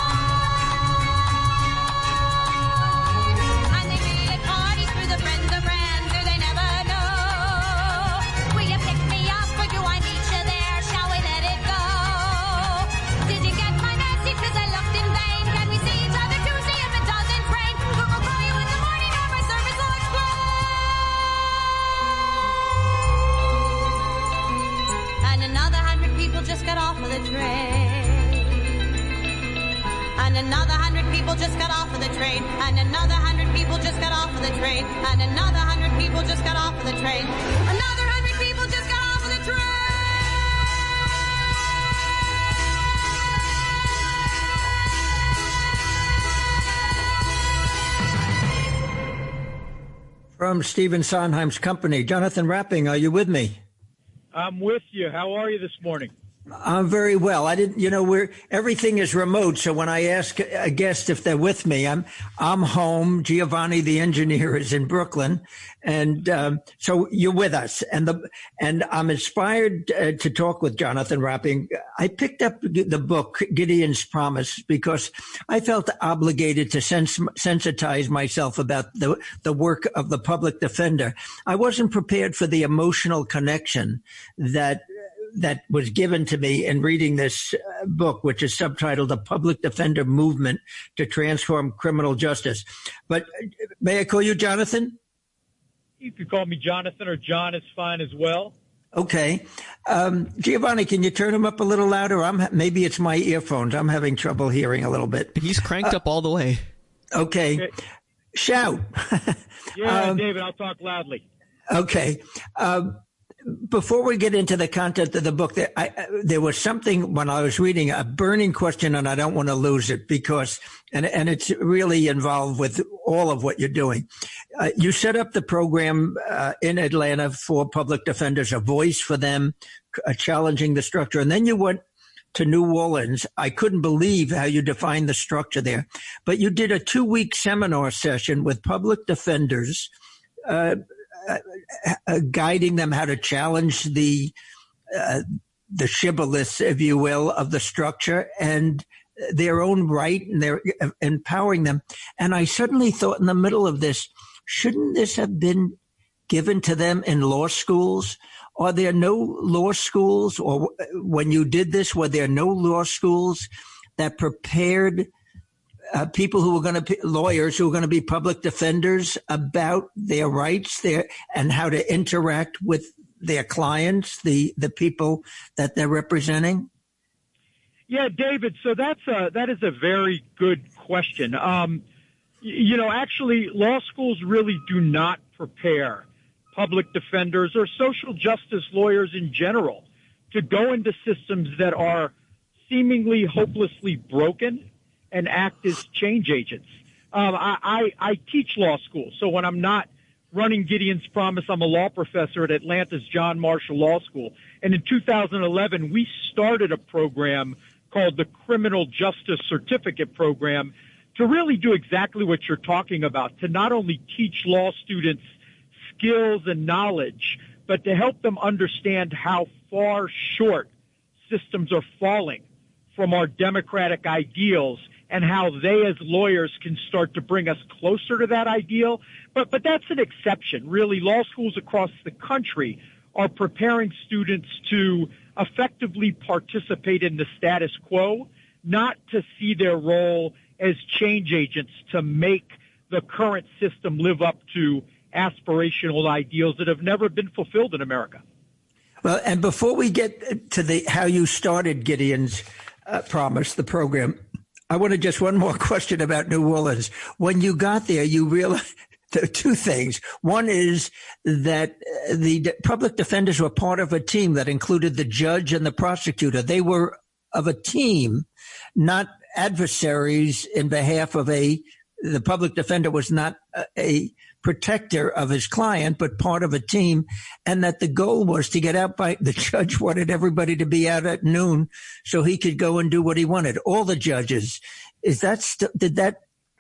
another hundred people just got off of the train, and another hundred people just got off of the train, and another hundred people just got off of the train. Another hundred people just got off of the train. From Stephen Sondheim's company, Jonathan Rapping, are you with me? I'm with you. How are you this morning? I'm very well. I didn't, you know, we're everything is remote. So when I ask a guest if they're with me, I'm I'm home. Giovanni, the engineer, is in Brooklyn, and um, so you're with us. And the and I'm inspired uh, to talk with Jonathan Rapping. I picked up the book Gideon's Promise because I felt obligated to sens- sensitize myself about the the work of the public defender. I wasn't prepared for the emotional connection that. that was given to me in reading this uh, book, which is subtitled The Public Defender Movement to Transform Criminal Justice. But uh, may I call you Jonathan? You could call me Jonathan, or John is fine as well. Okay. Um, Giovanni, can you turn him up a little louder? I'm maybe it's my earphones. I'm having trouble hearing a little bit. He's cranked uh, up all the way. Okay. okay. Shout. Yeah, um, David, I'll talk loudly. Okay. Um, Before we get into the content of the book, there, I, there was something when I was reading, a burning question, and I don't want to lose it because, and, and it's really involved with all of what you're doing. Uh, you set up the program uh, in Atlanta for public defenders, a voice for them, uh, challenging the structure. And then you went to New Orleans. I couldn't believe how you defined the structure there. But you did a two-week seminar session with public defenders, uh, Uh, uh, guiding them how to challenge the uh, the shibboleths, if you will, of the structure and their own right, and they're uh, empowering them. And I suddenly thought in the middle of this, shouldn't this have been given to them in law schools? Are there no law schools, or when you did this, were there no law schools that prepared Uh, people who are going to be lawyers who are going to be public defenders about their rights there and how to interact with their clients, the, the people that they're representing? Yeah, David. So that's a, that is a very good question. Um, you know, actually, law schools really do not prepare public defenders or social justice lawyers in general to go into systems that are seemingly hopelessly broken and act as change agents. Um, I, I, I teach law school, so when I'm not running Gideon's Promise, I'm a law professor at Atlanta's John Marshall Law School. And in two thousand eleven, we started a program called the Criminal Justice Certificate Program to really do exactly what you're talking about, to not only teach law students skills and knowledge, but to help them understand how far short systems are falling from our democratic ideals and how they as lawyers can start to bring us closer to that ideal. But, but that's an exception. Really, law schools across the country are preparing students to effectively participate in the status quo, not to see their role as change agents to make the current system live up to aspirational ideals that have never been fulfilled in America. Well, and before we get to the how you started Gideon's uh, Promise, the program, I want to just one more question about New Orleans. When you got there, you realized there are two things. One is that the public defenders were part of a team that included the judge and the prosecutor. They were of a team, not adversaries in behalf of a, the public defender was not a, a protector of his client, but part of a team, and that the goal was to get out by, the judge wanted everybody to be out at noon so he could go and do what he wanted. All the judges. Is that, st- did that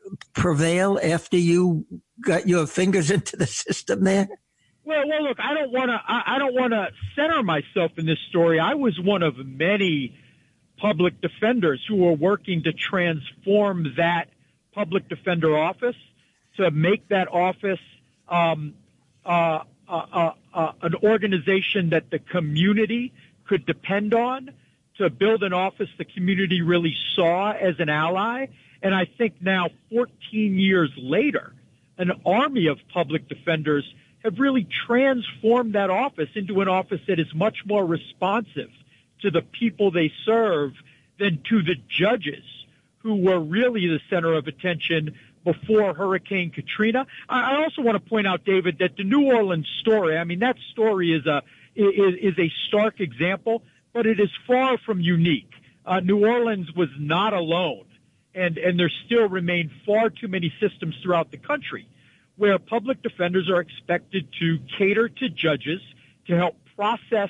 prevail after you got your fingers into the system there? Well, well, look, I don't want to, I, I don't want to center myself in this story. I was one of many public defenders who were working to transform that public defender office, to make that office um, uh, uh, uh, uh, an organization that the community could depend on, to build an office the community really saw as an ally. And I think now, fourteen years later, an army of public defenders have really transformed that office into an office that is much more responsive to the people they serve than to the judges who were really the center of attention before Hurricane Katrina. I also want to point out, David, that the New Orleans story, I mean, that story is a is, is a stark example, but it is far from unique. Uh, New Orleans was not alone, and, and there still remain far too many systems throughout the country where public defenders are expected to cater to judges to help process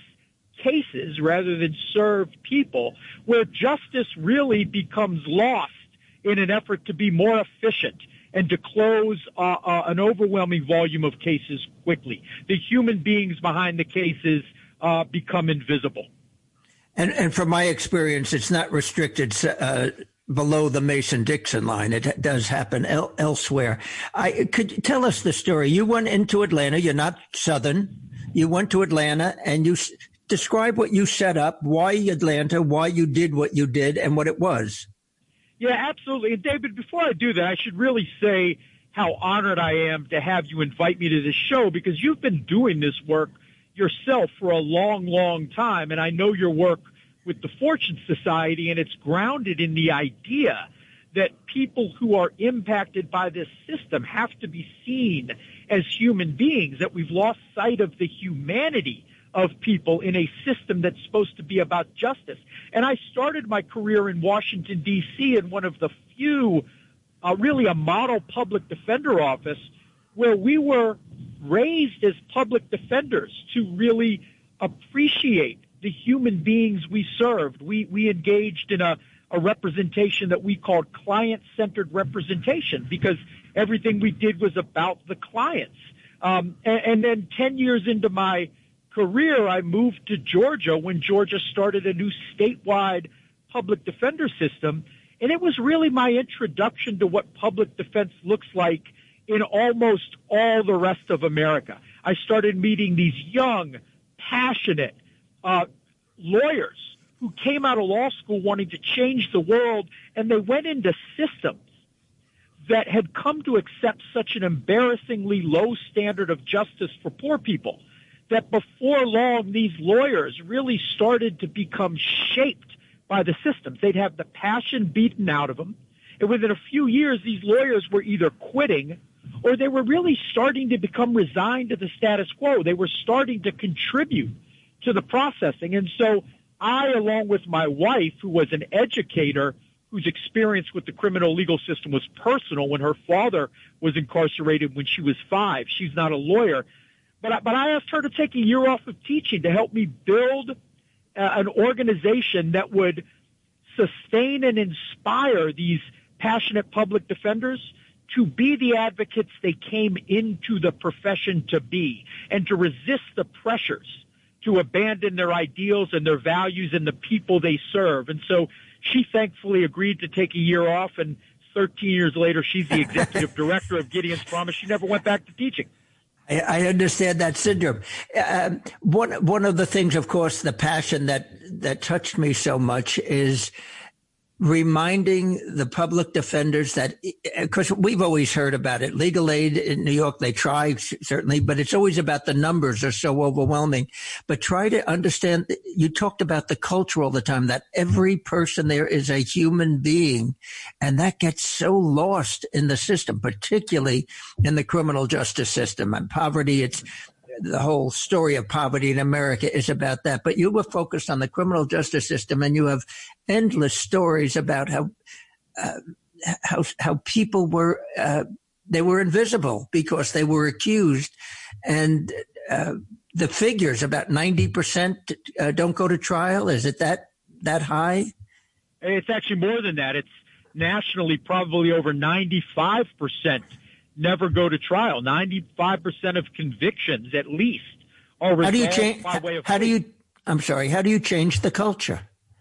cases rather than serve people, where justice really becomes lost in an effort to be more efficient and to close uh, uh, an overwhelming volume of cases quickly. The human beings behind the cases uh, become invisible. And, and from my experience, it's not restricted uh, below the Mason-Dixon line. It does happen el- elsewhere. I, could you tell us the story? You went into Atlanta. You're not Southern. You went to Atlanta, and you s- describe what you set up, why Atlanta, why you did what you did, and what it was. Yeah, absolutely. And David, before I do that, I should really say how honored I am to have you invite me to this show, because you've been doing this work yourself for a long, long time. And I know your work with the Fortune Society, and it's grounded in the idea that people who are impacted by this system have to be seen as human beings, that we've lost sight of the humanity of people in a system that's supposed to be about justice. And I started my career in Washington, D C in one of the few, uh, really a model public defender office where we were raised as public defenders to really appreciate the human beings we served. We, we engaged in a, a representation that we called client-centered representation, because everything we did was about the clients. Um, and, and then ten years into my career, I moved to Georgia when Georgia started a new statewide public defender system, and it was really my introduction to what public defense looks like in almost all the rest of America. I started meeting these young, passionate uh, lawyers who came out of law school wanting to change the world, and they went into systems that had come to accept such an embarrassingly low standard of justice for poor people that before long, these lawyers really started to become shaped by the systems. They'd have the passion beaten out of them. And within a few years, these lawyers were either quitting or they were really starting to become resigned to the status quo. They were starting to contribute to the processing. And so I, along with my wife, who was an educator whose experience with the criminal legal system was personal when her father was incarcerated when she was five. She's not a lawyer. But I, but I asked her to take a year off of teaching to help me build uh, an organization that would sustain and inspire these passionate public defenders to be the advocates they came into the profession to be, and to resist the pressures to abandon their ideals and their values and the people they serve. And so she thankfully agreed to take a year off, and thirteen years later, she's the executive director of Gideon's Promise. She never went back to teaching. I understand that syndrome. Uh, one one of the things, of course, the passion that that touched me so much is reminding the public defenders that, because we've always heard about it, legal aid in New York, they try certainly, but it's always about the numbers are so overwhelming. But try to understand, you talked about the culture all the time, that every person there is a human being, and that gets so lost in the system, particularly in the criminal justice system. And poverty, it's the whole story of poverty in America is about that. But you were focused on the criminal justice system, and you have endless stories about how uh, how how people were uh, they were invisible because they were accused, and uh, the figures about ninety percent uh, don't go to trial. Is it that that high? It's actually more than that. It's nationally probably over ninety-five percent. Never go to trial. ninety-five percent of convictions, at least, are resolved how do you change, by way of. How do you? I'm sorry. How do you change the culture?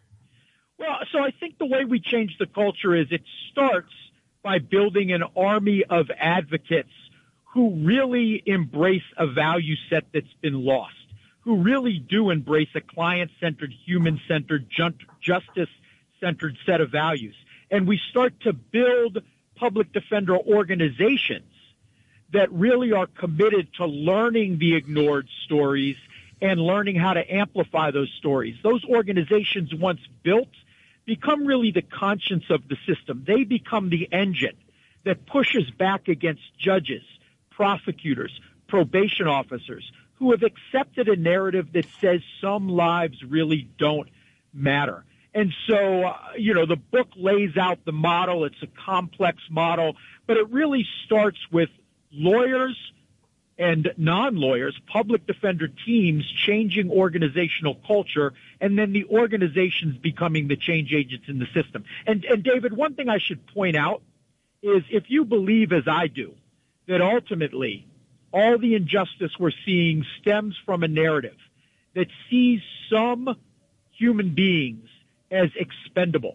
Well, so I think the way we change the culture is it starts by building an army of advocates who really embrace a value set that's been lost, who really do embrace a client-centered, human-centered, justice-centered set of values, and we start to build public defender organizations that really are committed to learning the ignored stories and learning how to amplify those stories. Those organizations, once built, become really the conscience of the system. They become the engine that pushes back against judges, prosecutors, probation officers who have accepted a narrative that says some lives really don't matter. And so, uh, you know, the book lays out the model. It's a complex model, but it really starts with lawyers and non-lawyers, public defender teams changing organizational culture, and then the organizations becoming the change agents in the system. And, and David, one thing I should point out is if you believe, as I do, that ultimately all the injustice we're seeing stems from a narrative that sees some human beings as expendable,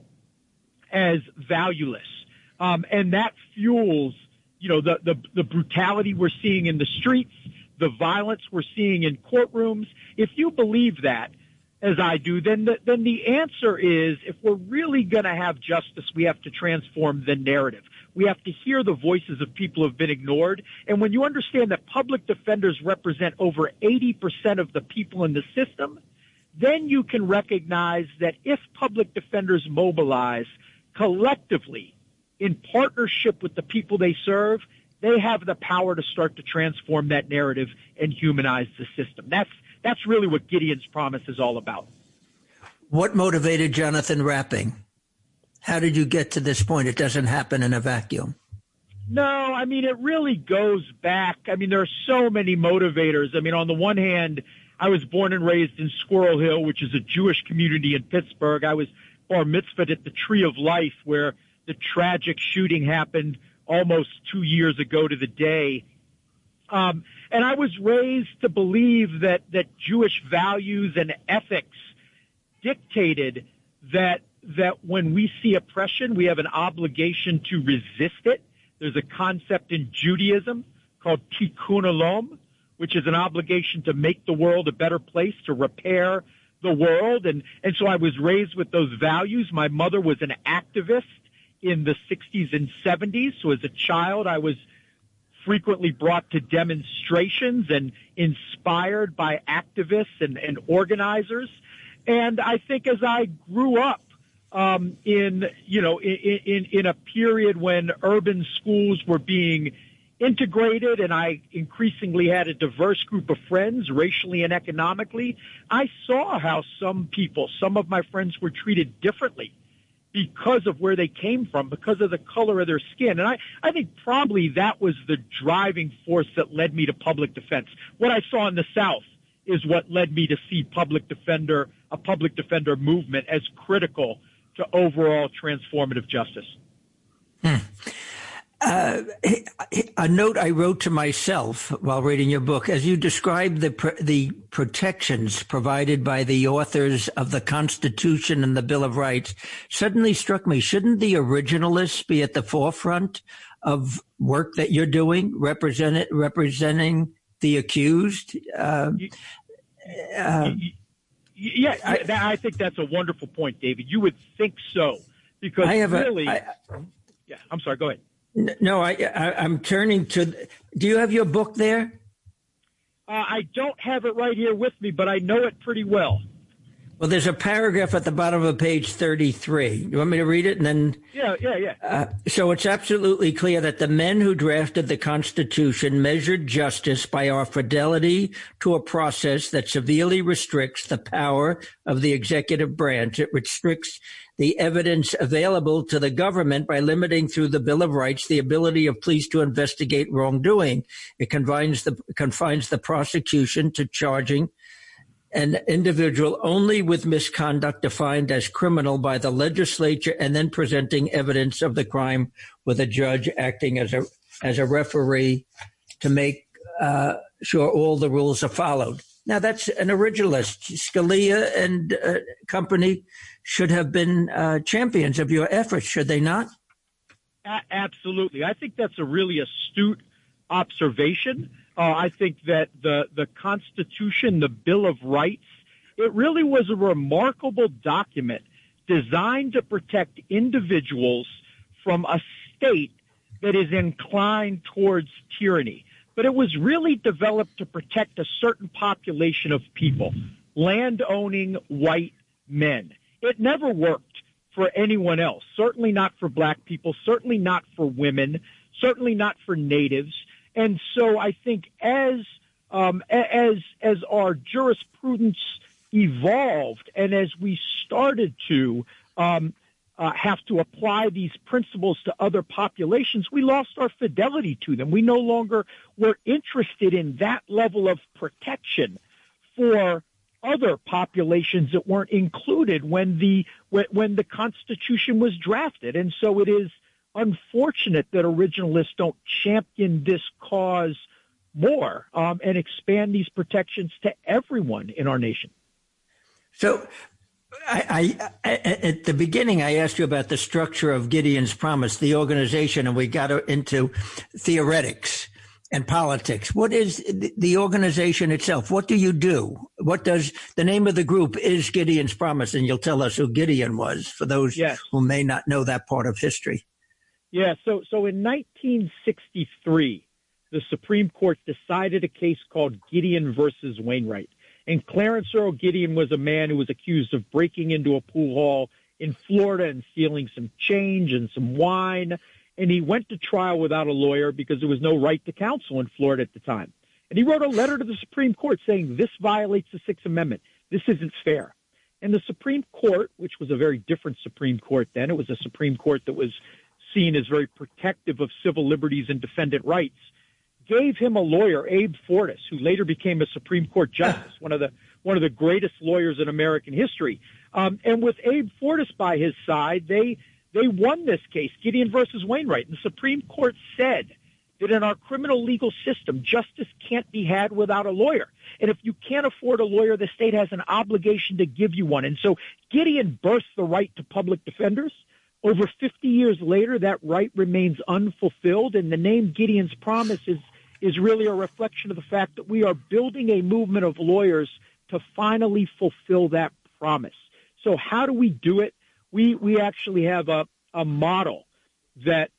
as valueless, um, and that fuels, you know, the, the the brutality we're seeing in the streets, the violence we're seeing in courtrooms. If you believe that, as I do, then the, then the answer is, if we're really going to have justice, we have to transform the narrative. We have to hear the voices of people who have been ignored. And when you understand that public defenders represent over eighty percent of the people in the system, then you can recognize that if public defenders mobilize collectively in partnership with the people they serve, they have the power to start to transform that narrative and humanize the system. That's that's really what Gideon's Promise is all about. What motivated Jonathan Rapping? How did you get to this point? It doesn't happen in a vacuum. No, I mean, it really goes back. I mean, there are so many motivators. I mean, on the one hand, I was born and raised in Squirrel Hill, which is a Jewish community in Pittsburgh. I was bar mitzvahed at the Tree of Life, where the tragic shooting happened almost two years ago to the day. Um, and I was raised to believe that, that Jewish values and ethics dictated that, that when we see oppression, we have an obligation to resist it. There's a concept in Judaism called tikkun olam, which is an obligation to make the world a better place, to repair the world. And, and so I was raised with those values. My mother was an activist in the sixties and seventies. So as a child, I was frequently brought to demonstrations and inspired by activists and, and organizers. And I think as I grew up um, in, you know, in, in, in a period when urban schools were being integrated and I increasingly had a diverse group of friends, racially and economically, I saw how some people, some of my friends were treated differently because of where they came from, because of the color of their skin. And I, I think probably that was the driving force that led me to public defense. What I saw in the South is what led me to see public defender, a public defender movement as critical to overall transformative justice. Hmm. Uh, a note I wrote to myself while reading your book, as you described the pr- the protections provided by the authors of the Constitution and the Bill of Rights, suddenly struck me. Shouldn't the originalists be at the forefront of work that you're doing, represent, representing the accused? Uh, uh, yeah, I, I think that's a wonderful point, David. You would think so, because I have really, a, I, yeah. I'm sorry. Go ahead. No, I, I, I'm turning to. Do you have your book there? Uh, I don't have it right here with me, but I know it pretty well. Well, there's a paragraph at the bottom of page thirty-three. You want me to read it? And then, yeah, yeah, yeah. Uh, so it's absolutely clear that the men who drafted the Constitution measured justice by our fidelity to a process that severely restricts the power of the executive branch. It restricts the evidence available to the government by limiting through the Bill of Rights the ability of police to investigate wrongdoing. It confines the, confines the prosecution to charging an individual only with misconduct defined as criminal by the legislature and then presenting evidence of the crime with a judge acting as a as a referee to make uh, sure all the rules are followed. Now, that's an originalist. Scalia and uh, company should have been uh, champions of your efforts, should they not? A- absolutely. I think that's a really astute observation. Uh, I think that the, the Constitution, the Bill of Rights, it really was a remarkable document designed to protect individuals from a state that is inclined towards tyranny. But it was really developed to protect a certain population of people, land-owning white men. It never worked for anyone else, certainly not for black people, certainly not for women, certainly not for natives. And so I think as um, as as our jurisprudence evolved and as we started to um, uh, have to apply these principles to other populations, we lost our fidelity to them. We no longer were interested in that level of protection for other populations that weren't included when the when, when the Constitution was drafted. And so it is unfortunate that originalists don't champion this cause more um, and expand these protections to everyone in our nation. So I, I, at the beginning, I asked you about the structure of Gideon's Promise, the organization, and we got into theoretics and politics. What is the organization itself? What do you do? What does the name of the group is Gideon's Promise? And you'll tell us who Gideon was for those yes. who may not know that part of history. Yeah. So, so in nineteen sixty-three, the Supreme Court decided a case called Gideon versus Wainwright. And Clarence Earl Gideon was a man who was accused of breaking into a pool hall in Florida and stealing some change and some wine. And he went to trial without a lawyer because there was no right to counsel in Florida at the time. And he wrote a letter to the Supreme Court saying this violates the Sixth Amendment. This isn't fair. And the Supreme Court, which was a very different Supreme Court then, it was a Supreme Court that was seen as very protective of civil liberties and defendant rights, gave him a lawyer, Abe Fortas, who later became a Supreme Court justice, one of the one of the greatest lawyers in American history. Um, and with Abe Fortas by his side, they they won this case, Gideon versus Wainwright. And the Supreme Court said that in our criminal legal system, justice can't be had without a lawyer. And if you can't afford a lawyer, the state has an obligation to give you one. And so Gideon birthed the right to public defenders. Over fifty years later, that right remains unfulfilled. And the name Gideon's Promise is is really a reflection of the fact that we are building a movement of lawyers to finally fulfill that promise. So how do we do it? We we actually have a, a model that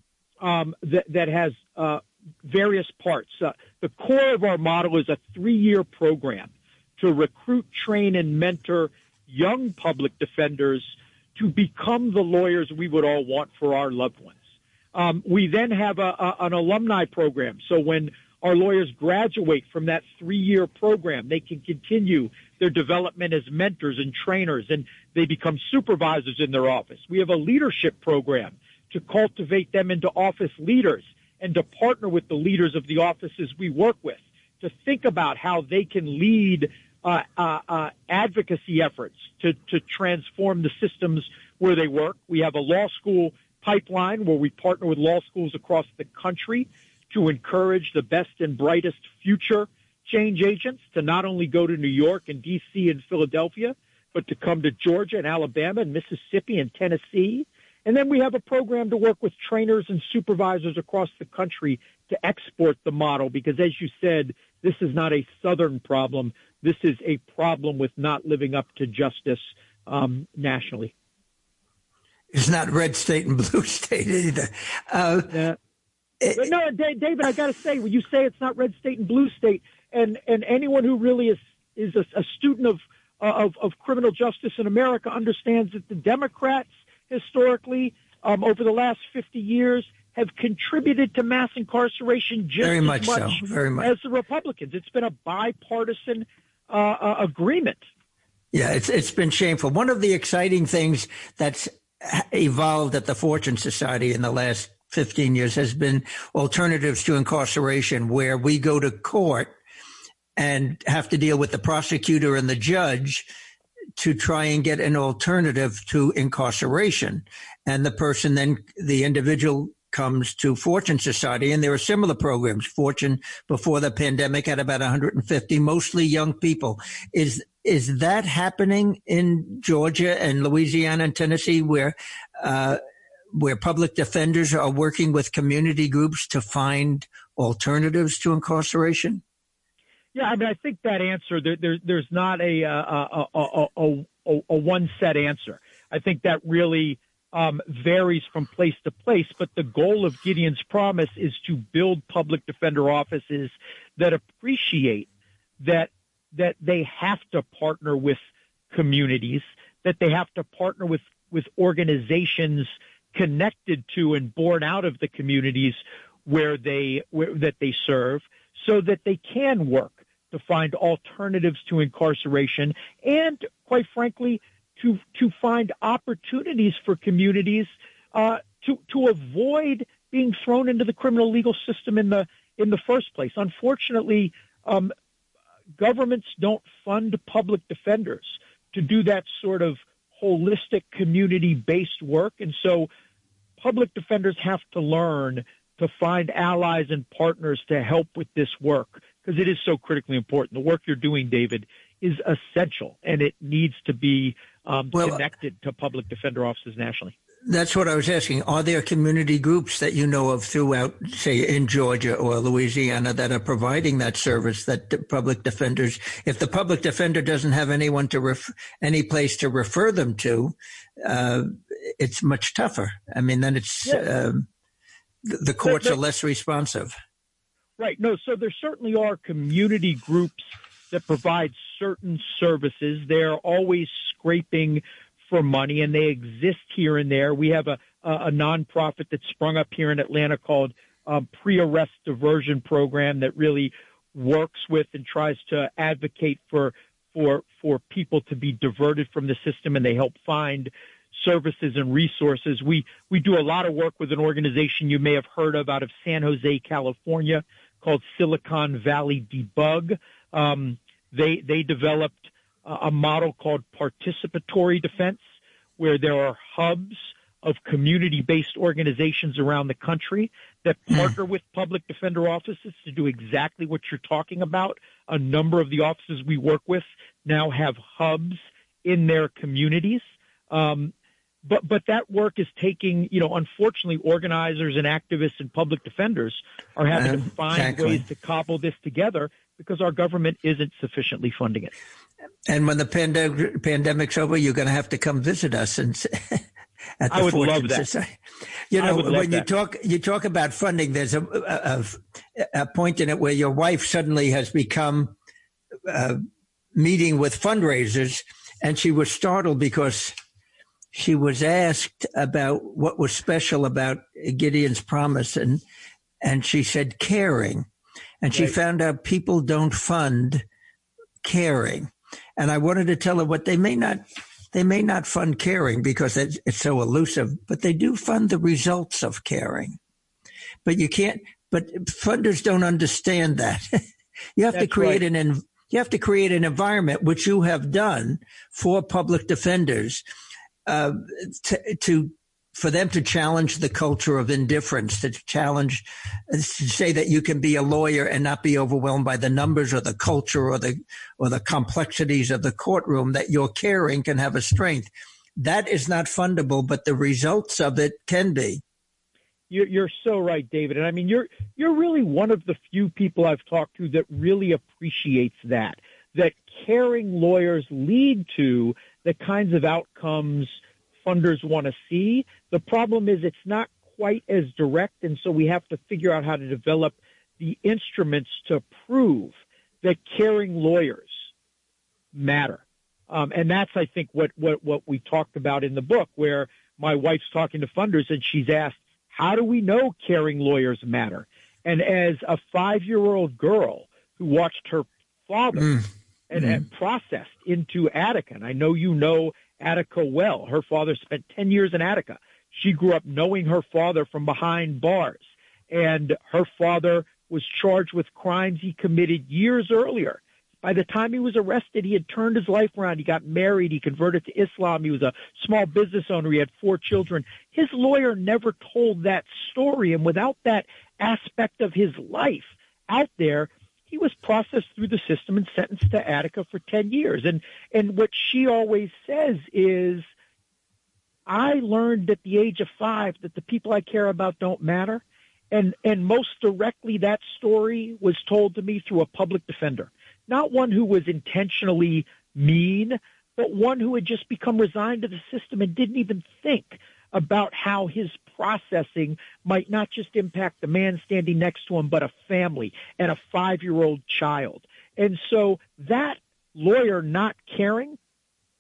um, that, that has uh, various parts. Uh, the core of our model is a three-year program to recruit, train, and mentor young public defenders to become the lawyers we would all want for our loved ones. Um, we then have a, a, an alumni program. So when our lawyers graduate from that three-year program, they can continue their development as mentors and trainers, and they become supervisors in their office. We have a leadership program to cultivate them into office leaders and to partner with the leaders of the offices we work with to think about how they can lead uh, uh, uh, advocacy efforts to, to transform the systems where they work. We have a law school pipeline where we partner with law schools across the country to encourage the best and brightest future change agents to not only go to New York and D C and Philadelphia, but to come to Georgia and Alabama and Mississippi and Tennessee. And then we have a program to work with trainers and supervisors across the country to export the model because, as you said, this is not a Southern problem. This is a problem with not living up to justice um, nationally. It's not red state and blue state either. Uh, yeah. But no, David, I got to say, when you say it's not red state and blue state, and, and anyone who really is is a, a student of, of of criminal justice in America understands that the Democrats historically, um, over the last fifty years, have contributed to mass incarceration just very as much, much, so. Very much as the Republicans. It's been a bipartisan uh, uh, agreement. Yeah, it's it's been shameful. One of the exciting things that's evolved at the Fortune Society in the last fifteen years has been alternatives to incarceration, where we go to court and have to deal with the prosecutor and the judge to try and get an alternative to incarceration. And the person then, the individual comes to Fortune Society, and there are similar programs. Fortune, before the pandemic, had about one hundred fifty, mostly young people. Is is that happening in Georgia and Louisiana and Tennessee, where uh, where public defenders are working with community groups to find alternatives to incarceration? Yeah, I mean, I think that answer, there, there, there's not a, a, a, a, a, a one-set answer. I think that really um, varies from place to place, but the goal of Gideon's Promise is to build public defender offices that appreciate that that they have to partner with communities, that they have to partner with with organizations connected to and born out of the communities where they where, that they serve, so that they can work to find alternatives to incarceration and, quite frankly, to to find opportunities for communities uh, to to avoid being thrown into the criminal legal system in the in the first place. Unfortunately, um, governments don't fund public defenders to do that sort of holistic community-based work, and so public defenders have to learn to find allies and partners to help with this work, because it is so critically important. The work you're doing, David, is essential, and it needs to be um, well, connected to public defender offices nationally. That's what I was asking. Are there community groups that you know of throughout, say, in Georgia or Louisiana that are providing that service that the public defenders, if the public defender doesn't have anyone to ref, any place to refer them to, uh, it's much tougher. I mean, then it's, yeah. um, the, the courts but, but, are less responsive. Right. No, so there certainly are community groups that provide certain services. They're always scraping for money, and they exist here and there. We have a, a, a nonprofit that sprung up here in Atlanta called um, Pre-Arrest Diversion Program that really works with and tries to advocate for for for people to be diverted from the system, and they help find services and resources. We we do a lot of work with an organization you may have heard of out of San Jose, California, called Silicon Valley Debug. Um, they they developed a model called participatory defense, where there are hubs of community-based organizations around the country that partner with public defender offices to do exactly what you're talking about. A number of the offices we work with now have hubs in their communities. Um, but, but that work is taking, you know, unfortunately, organizers and activists and public defenders are having um, to find exactly. ways to cobble this together because our government isn't sufficiently funding it. And when the pandemic, pandemic's over, you're going to have to come visit us and at the I would Fortune love that. Society. You know, when that. you talk, you talk about funding. There's a, a, a point in it where your wife suddenly has become uh, meeting with fundraisers, and she was startled because she was asked about what was special about Gideon's Promise, and and she said caring, and she right. found out people don't fund caring. And I wanted to tell her what they may not, they may not fund caring because it's, it's so elusive, but they do fund the results of caring. But you can't, but funders don't understand that. you have That's to create right. an, you have to create an environment, which you have done for public defenders, uh, to, to, for them to challenge the culture of indifference, to challenge, to say that you can be a lawyer and not be overwhelmed by the numbers or the culture or the or the complexities of the courtroom, that your caring can have a strength. That is not fundable, but the results of it can be. You're, you're so right, David. And I mean, you're you're really one of the few people I've talked to that really appreciates that, that caring lawyers lead to the kinds of outcomes funders want to see. The problem is it's not quite as direct, and so we have to figure out how to develop the instruments to prove that caring lawyers matter. Um, and that's, I think, what, what, what we talked about in the book, where my wife's talking to funders and she's asked, how do we know caring lawyers matter? And as a five-year-old girl who watched her father mm. and, mm. and processed into Attica, and I know you know Attica well. Her father spent ten years in Attica. She grew up knowing her father from behind bars, and her father was charged with crimes he committed years earlier. By the time he was arrested, he had turned his life around. He got married. He converted to Islam. He was a small business owner. He had four children. His lawyer never told that story, and without that aspect of his life out there, he was processed through the system and sentenced to Attica for ten years. And, and what she always says is, I learned at the age of five that the people I care about don't matter. And, and most directly, that story was told to me through a public defender, not one who was intentionally mean, but one who had just become resigned to the system and didn't even think about how his processing might not just impact the man standing next to him, but a family and a five-year-old child. And so that lawyer not caring,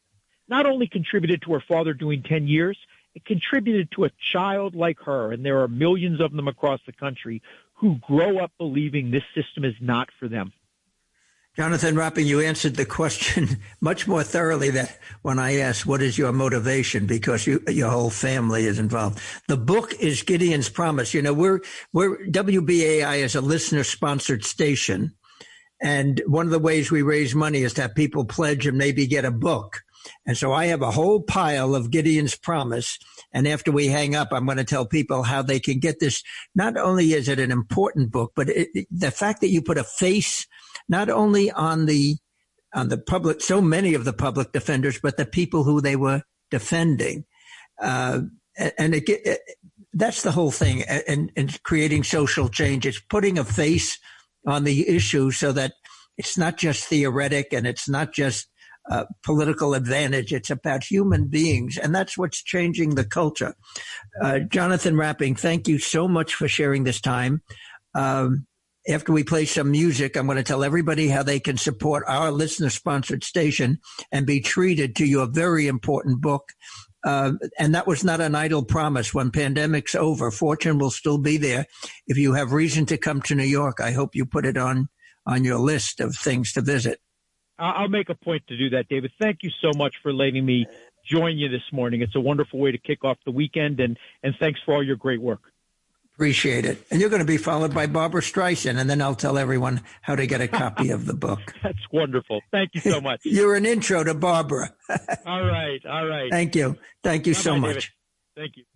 not only contributed to her father doing ten years, it contributed to a child like her, and there are millions of them across the country who grow up believing this system is not for them. Jonathan Rapping, you answered the question much more thoroughly than when I asked, what is your motivation? Because you, your whole family is involved. The book is Gideon's Promise. You know, we're, we're, W B A I is a listener-sponsored station. And one of the ways we raise money is to have people pledge and maybe get a book. And so I have a whole pile of Gideon's Promise. And after we hang up, I'm going to tell people how they can get this. Not only is it an important book, but it, the fact that you put a face not only on the on the public, so many of the public defenders, but the people who they were defending. Uh, and it, it, that's the whole thing. And, and creating social change. It's putting a face on the issue so that it's not just theoretic and it's not just uh, political advantage. It's about human beings. And that's what's changing the culture. Uh, Jonathan Rapping, thank you so much for sharing this time. Um, After we play some music, I'm going to tell everybody how they can support our listener-sponsored station and be treated to your very important book. Uh, and that was not an idle promise. When pandemic's over, Fortune will still be there. If you have reason to come to New York, I hope you put it on, on your list of things to visit. I'll make a point to do that, David. Thank you so much for letting me join you this morning. It's a wonderful way to kick off the weekend, and, and thanks for all your great work. Appreciate it. And you're going to be followed by Barbara Streisand, and then I'll tell everyone how to get a copy of the book. That's wonderful. Thank you so much. You're an intro to Barbara. All right. All right. Thank you. Thank you Bye-bye, so much. David. Thank you.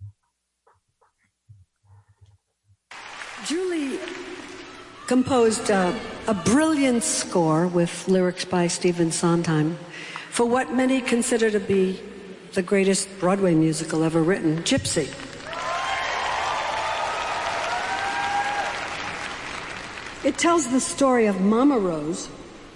Julie composed a, a brilliant score with lyrics by Stephen Sondheim for what many consider to be the greatest Broadway musical ever written, Gypsy. It tells the story of Mama Rose,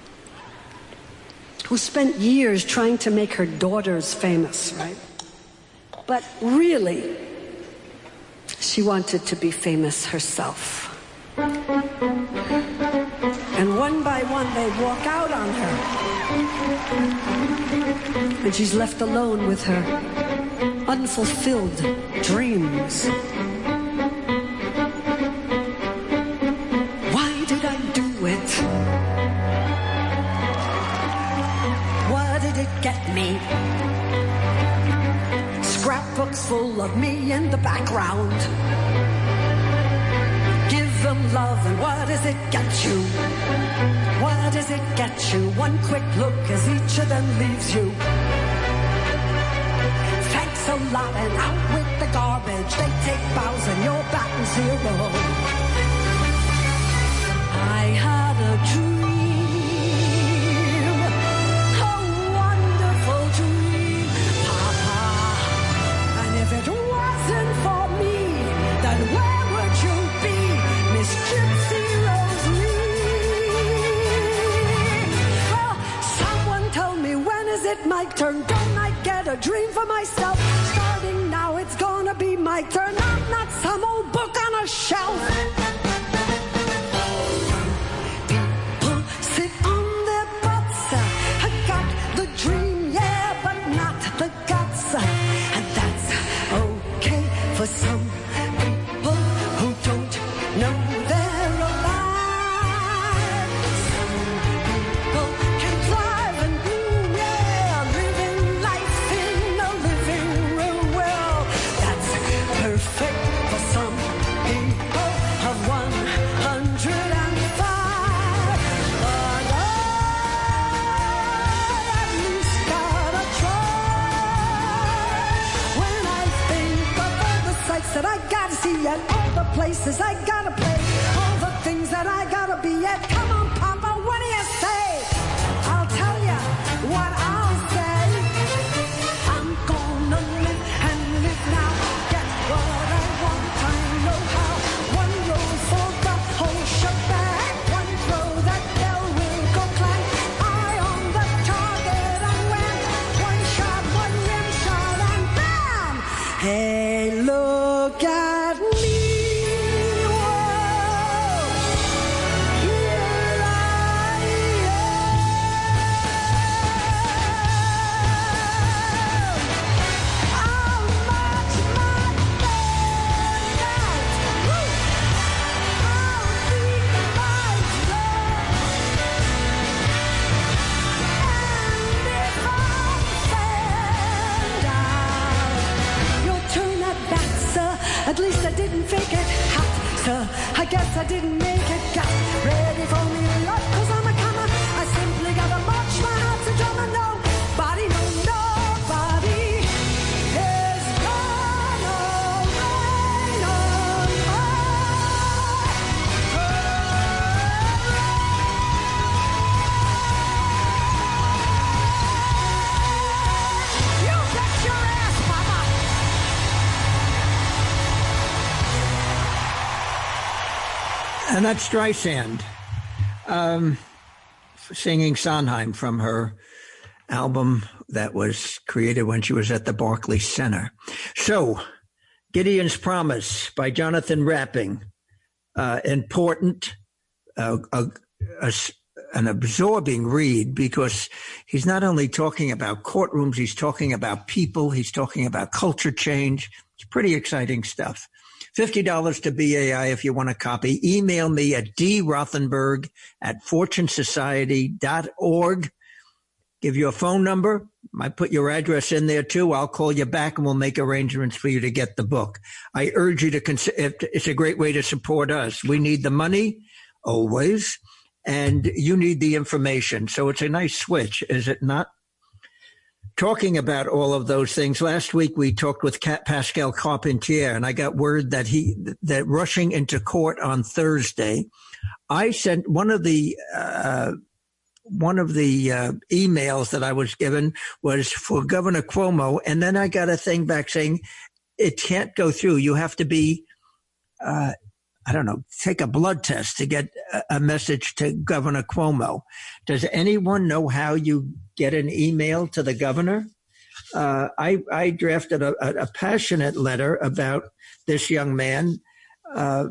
who spent years trying to make her daughters famous, right? But really, she wanted to be famous herself. And one by one, they walk out on her. And she's left alone with her unfulfilled dreams. Why did I do it? What did it get me? Scrapbooks full of me in the background. Give them love, and what does it get you? What does it get you? One quick look as each of them leaves you. Thanks a lot, and out with the garbage. They take bows and you're batting zero. I had a dream, a wonderful dream, Papa. And if it wasn't for me, then where would you be, Miss Gypsy Rose Lee? Well, someone told me, when is it my turn? Don't I get a dream for myself? Starting now, it's gonna be my turn. I'm not some old book on a shelf. Sit on their butts. I got the dream, yeah, but not the guts. And that's okay for some people who don't know they're alive. Some people can thrive and boom, yeah, living life in a living room. Well, that's perfect for some people of one hundred and five. But I at least gotta try. When I think of all the sights that I gotta see and all the places I gotta play, all the things that I gotta be at, come on, Papa, what do you say? I'll tell ya what I'll say. I'm gonna live and live now. Get what I want, I know how. One roll for the whole shebang. One throw that bell will go clang. Eye on the target and wham. One shot, one rim shot and bam. Hey, look at me. Whoa. Yeah, didn't make it. Got ready for me, Lord, 'cause I'm a comer. I simply gotta march my heart to drum and nobody, no, nobody is gonna rain on my You bet your ass, Papa. And that's Streisand, um, singing Sondheim from her album that was created when she was at the Barclays Center. So, Gideon's Promise by Jonathan Rapping, uh, important, uh, a, a, an absorbing read, because he's not only talking about courtrooms, he's talking about people, he's talking about culture change. It's pretty exciting stuff. fifty dollars to B A I if you want a copy. Email me at d rothenberg at fortune society dot org. Give you a phone number. I put your address in there too. I'll call you back and we'll make arrangements for you to get the book. I urge you to consider. It's a great way to support us. We need the money always, and you need the information. So it's a nice switch, is it not? Talking about all of those things, last week we talked with Pascal Carpentier, and I got word that he that rushing into court on Thursday. I sent one of the uh, one of the uh, emails that I was given was for Governor Cuomo, and then I got a thing back saying it can't go through. You have to be, uh, I don't know, take a blood test to get a, a message to Governor Cuomo. Does anyone know how you get an email to the governor? Uh, I, I drafted a, a passionate letter about this young man. Uh,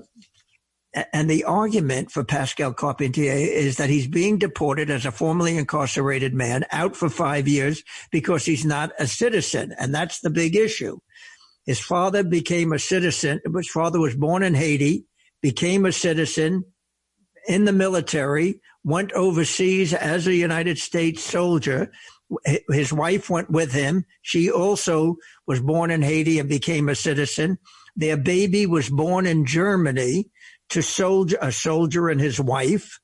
and the argument for Pascal Carpentier is that he's being deported as a formerly incarcerated man out for five years because he's not a citizen. And that's the big issue. His father became a citizen. His father was born in Haiti, became a citizen in the military, went overseas as a United States soldier. His wife went with him. She also was born in Haiti and became a citizen. Their baby was born in Germany to soldier, a soldier and his wife.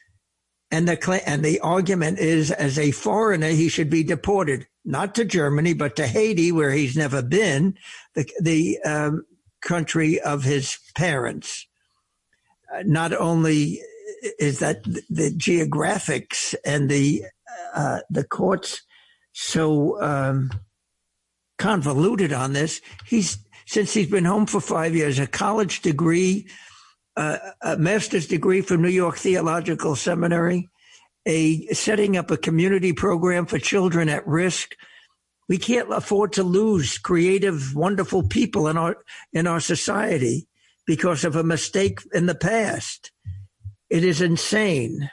And the, and the argument is, as a foreigner, he should be deported, not to Germany, but to Haiti, where he's never been, the, the um, country of his parents. Uh, not only is that the geographics and the uh, the courts so um, convoluted on this, he's since he's been home for five years, a college degree, uh, a master's degree from New York Theological Seminary, a setting up a community program for children at risk. We can't afford to lose creative, wonderful people in our in our society because of a mistake in the past. It is insane.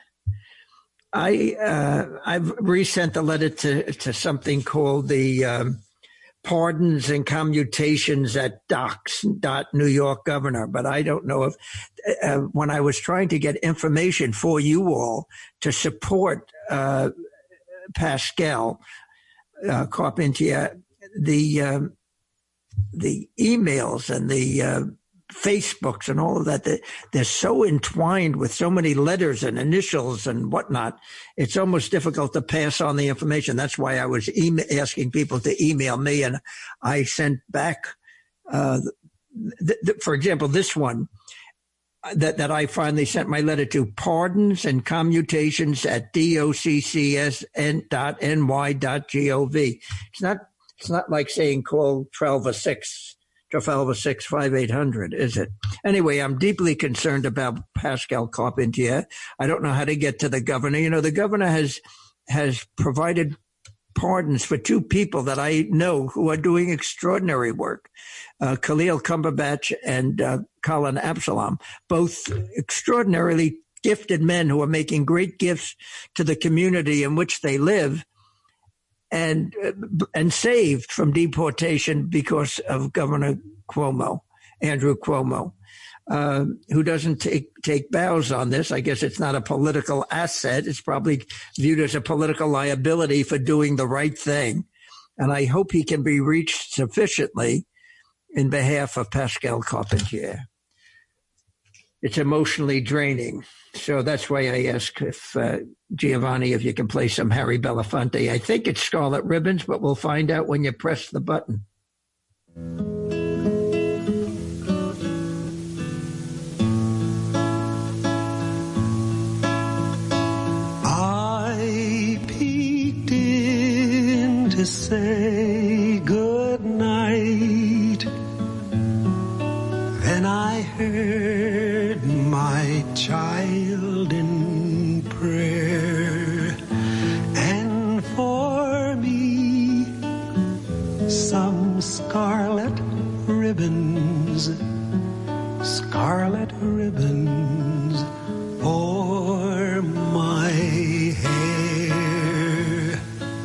I uh, I've resent the letter to to something called the um, Pardons and Commutations at docs dot New York Governor, but I don't know if uh, when I was trying to get information for you all to support uh, Pascal uh, Carpentier, the um, the emails and the uh, Facebooks and all of that, they're, they're so entwined with so many letters and initials and whatnot. It's almost difficult to pass on the information. That's why I was email, asking people to email me, and I sent back, uh, th- th- for example, this one that, that I finally sent my letter to, Pardons and Commutations at doccs dot N Y dot gov. It's not, it's not like saying call twelve oh six. Trafalgar six five eight hundred, is it? Anyway, I'm deeply concerned about Pascal Carpentier. I don't know how to get to the governor. You know, the governor has has provided pardons for two people that I know who are doing extraordinary work, uh, Khalil Cumberbatch and uh, Colin Absalom, both extraordinarily gifted men who are making great gifts to the community in which they live. And and saved from deportation because of Governor Cuomo, Andrew Cuomo, uh, who doesn't take take bows on this. I guess it's not a political asset. It's probably viewed as a political liability for doing the right thing. And I hope he can be reached sufficiently in behalf of Pascal Carpentier. it's emotionally draining. So that's why I ask if uh, Giovanni, if you can play some Harry Belafonte. I think it's Scarlet Ribbons, but we'll find out when you press the button. I peeked in to say good night. Then I heard my child in prayer, and for me some scarlet ribbons, scarlet ribbons for my hair.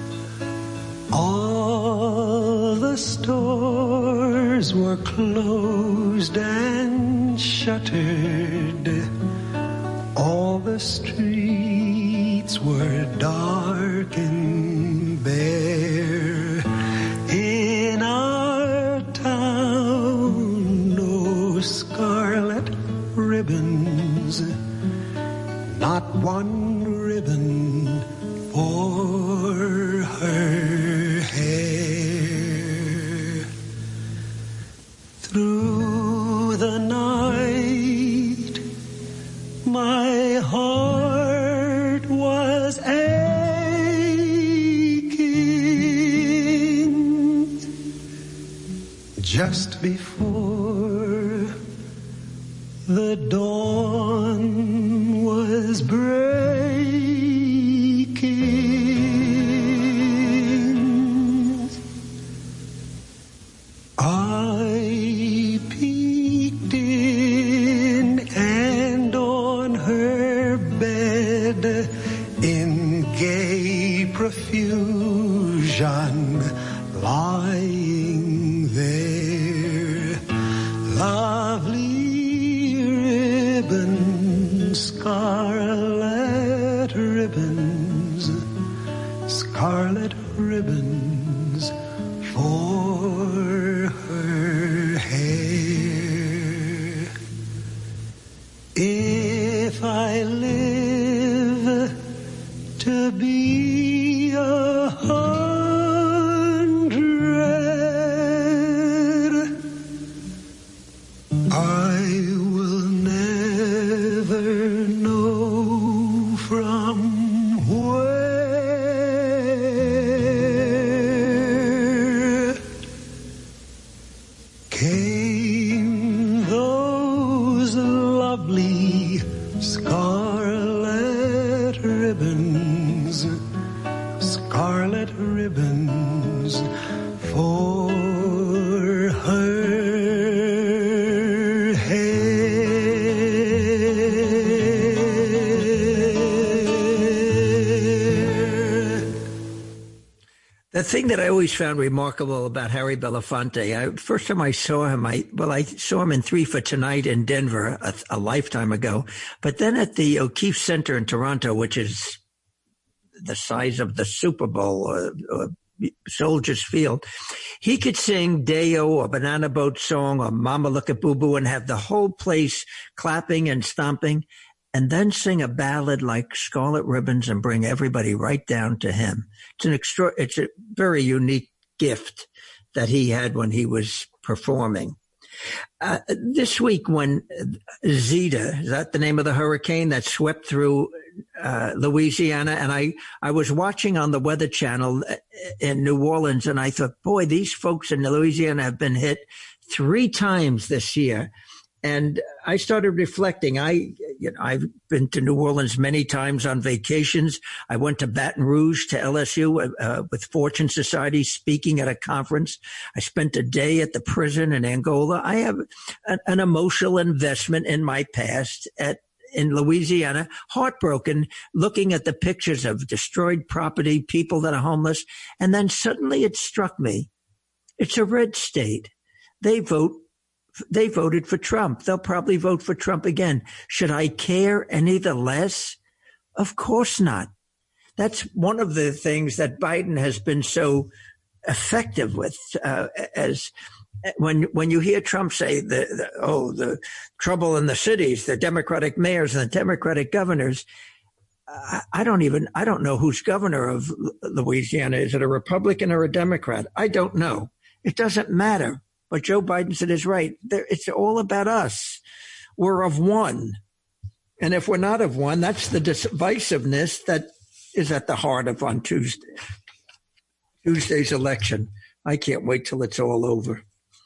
All the stores were closed and shuttered. All the streets were dark and bare. In our town, no scarlet ribbons, not one ribbon for her hair. Through the night, my heart was aching. Just before the dawn was breaking, I peeked in, and on her bed in gay profusion lying there, lovely ribbons, scarlet ribbons, scarlet ribbons for her hair. If I live to be a hundred, I will never know from where came those lovely scarlet ribbons, scarlet ribbons for her hair. The thing that I always found remarkable about Harry Belafonte, I, first time I saw him, I well, I saw him in Three for Tonight in Denver a, a lifetime ago, but then at the O'Keefe Center in Toronto, which is the size of the Super Bowl or, or Soldiers Field, he could sing Day-O or Banana Boat Song or Mama Look at Boo Boo and have the whole place clapping and stomping, and then sing a ballad like Scarlet Ribbons and bring everybody right down to him. It's an extra, it's a very unique gift that he had when he was performing. Uh, this week when Zeta, is that the name of the hurricane that swept through uh, Louisiana? And I, I was watching on the Weather Channel in New Orleans, and I thought, boy, these folks in Louisiana have been hit three times this year. And I started reflecting. I, you know, I've been to New Orleans many times on vacations. I went to Baton Rouge to L S U uh, with Fortune Society speaking at a conference. I spent a day at the prison in Angola. I have an, an emotional investment in my past at in Louisiana, heartbroken, looking at the pictures of destroyed property, people that are homeless. And then suddenly it struck me. It's a red state. They vote. They voted for Trump. They'll probably vote for Trump again. Should I care any the less? Of course not. That's one of the things that Biden has been so effective with, uh, as when when you hear Trump say the, the oh the trouble in the cities, the Democratic mayors and the Democratic governors, I, I don't even I don't know who's governor of Louisiana. Is it a Republican or a Democrat? I don't know. It doesn't matter. But Joe Biden said is right. There, it's all about us. We're of one. And if we're not of one, that's the divisiveness that is at the heart of on Tuesday, Tuesday's election. I can't wait till it's all over.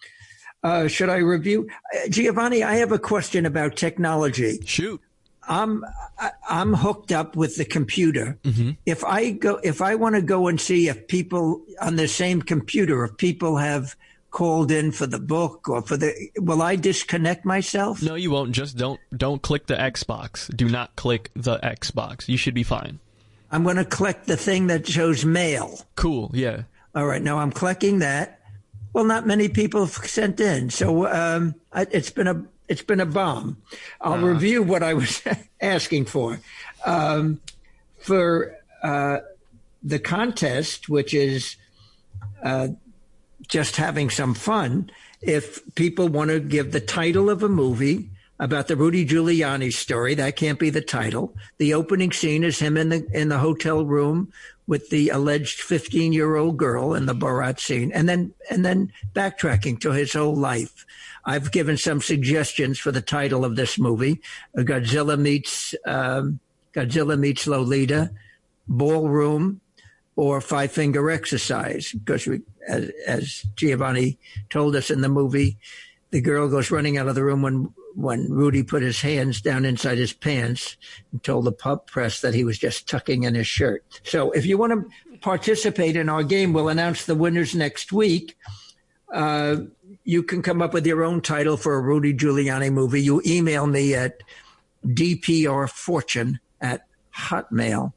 Uh, should I review? Uh, Giovanni, I have a question about technology. Shoot. I'm I, I'm hooked up with the computer. Mm-hmm. If I go, if I want to go and see if people on the same computer, if people have called in for the book or for the, will I disconnect myself? No, you won't. Just don't don't click the Xbox. Do not click the Xbox. You should be fine. I'm going to click the thing that shows mail. Cool. Yeah. All right. Now I'm clicking that. Well, not many people have sent in, so um, I, it's been a it's been a bomb. I'll uh. review what I was asking for. Um, for uh, the contest, which is uh, just having some fun. If people want to give the title of a movie about the Rudy Giuliani story, that can't be the title. The opening scene is him in the in the hotel room with the alleged fifteen-year-old girl in the Borat scene, and then and then backtracking to his whole life. I've given some suggestions for the title of this movie: Godzilla meets um, Godzilla meets Lolita, Ballroom, or Five Finger Exercise. Because we, as, as Giovanni told us in the movie, the girl goes running out of the room when. when Rudy put his hands down inside his pants and told the pub press that he was just tucking in his shirt. So if you want to participate in our game, we'll announce the winners next week. Uh, you can come up with your own title for a Rudy Giuliani movie. You email me at d p r fortune at hotmail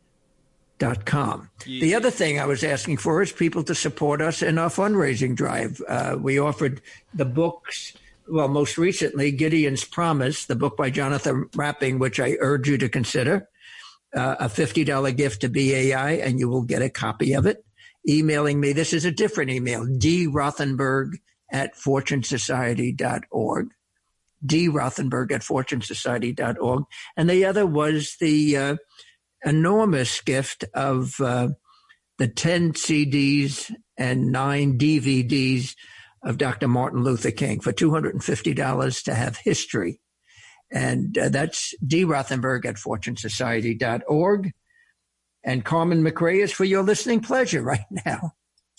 dot com. Yeah. The other thing I was asking for is people to support us in our fundraising drive. Uh, we offered the books. Well, most recently, Gideon's Promise, the book by Jonathan Rapping, which I urge you to consider, uh, a fifty dollars gift to B A I, and you will get a copy of it. Emailing me, this is a different email, d rothenberg at fortune society dot org, d rothenberg at fortune society dot org. And the other was the uh, enormous gift of uh, the ten C Ds and nine D V Ds of Doctor Martin Luther King for two hundred fifty dollars to have history. And uh, that's D. Rothenberg at fortune society dot org. And Carmen McRae is for your listening pleasure right now.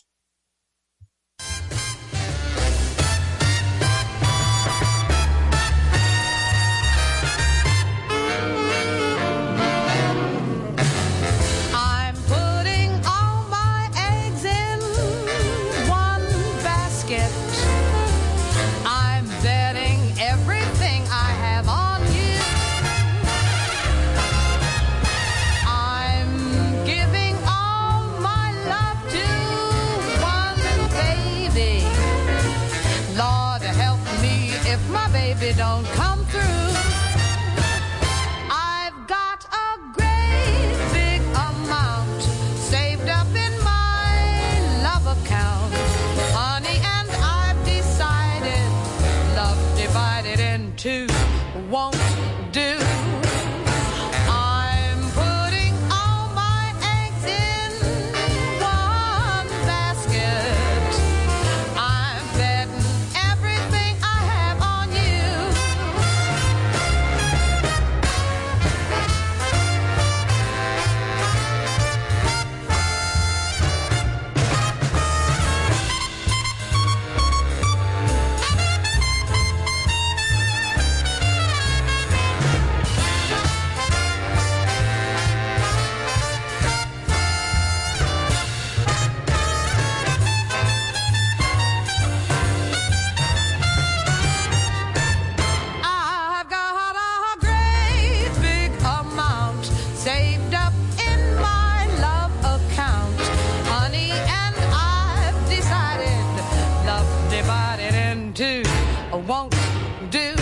Don't come through. I've got a great big amount saved up in my love account, honey, and I've decided love divided in two won't do. I'm putting all my eggs in one basket. I'm betting everything I have on you. I've got a great big amount saved up in my love account, honey, and I've decided love divided into won't do.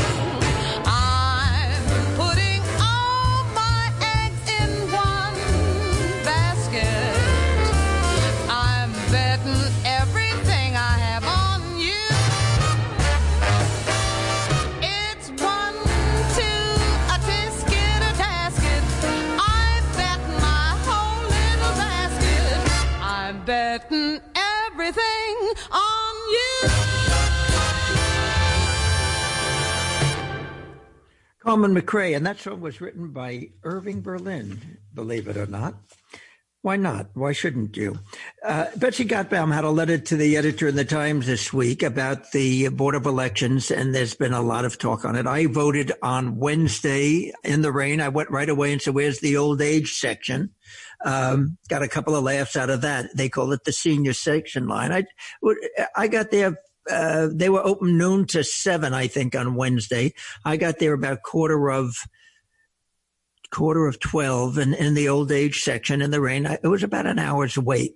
I'm putting all my eggs in one basket. I'm betting everything I have on you. betting everything on you. Coleman McRae, and that song was written by Irving Berlin, believe it or not. Why not? Why shouldn't you? Uh, Betsy Gottbaum had a letter to the editor in the Times this week about the Board of Elections, and there's been a lot of talk on it. I voted on Wednesday in the rain. I went right away and said, where's the old age section? Um, got a couple of laughs out of that. They call it the senior section line. I, I got there. Uh, they were open noon to seven, I think, on Wednesday. I got there about quarter of quarter of twelve and in the old age section in the rain. It was about an hour's wait.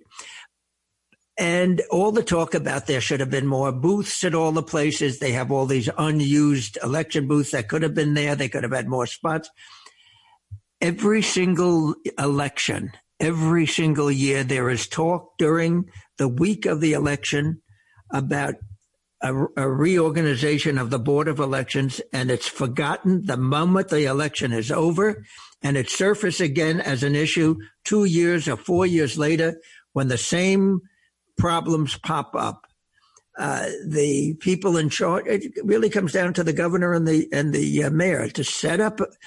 And all the talk about there should have been more booths at all the places. They have all these unused election booths that could have been there. They could have had more spots. Every single election, every single year, there is talk during the week of the election about a, a reorganization of the Board of Elections, and it's forgotten the moment the election is over, and it surfaces again as an issue two years or four years later when the same problems pop up. Uh, the people in charge, it really comes down to the governor and the and the uh, mayor to set up uh,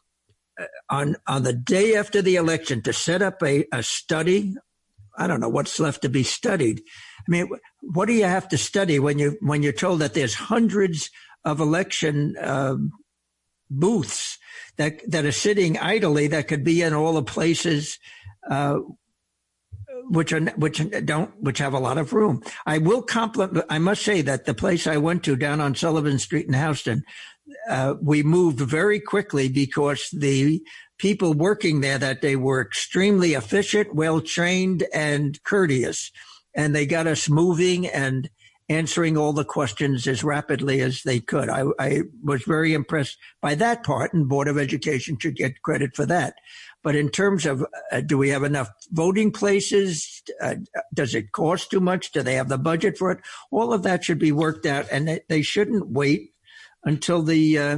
on on the day after the election to set up a, a study. I don't know what's left to be studied. I mean, what do you have to study when you when you're told that there's hundreds of election um, booths that that are sitting idly that could be in all the places uh, which are which don't which have a lot of room. I will compliment. I must say that the place I went to down on Sullivan Street in Houston, uh, we moved very quickly because the people working there that day were extremely efficient, well trained, and courteous. And they got us moving and answering all the questions as rapidly as they could. I, I was very impressed by that part, and Board of Education should get credit for that. But in terms of, uh, do we have enough voting places? Uh, does it cost too much? Do they have the budget for it? All of that should be worked out, and they, they shouldn't wait until the uh,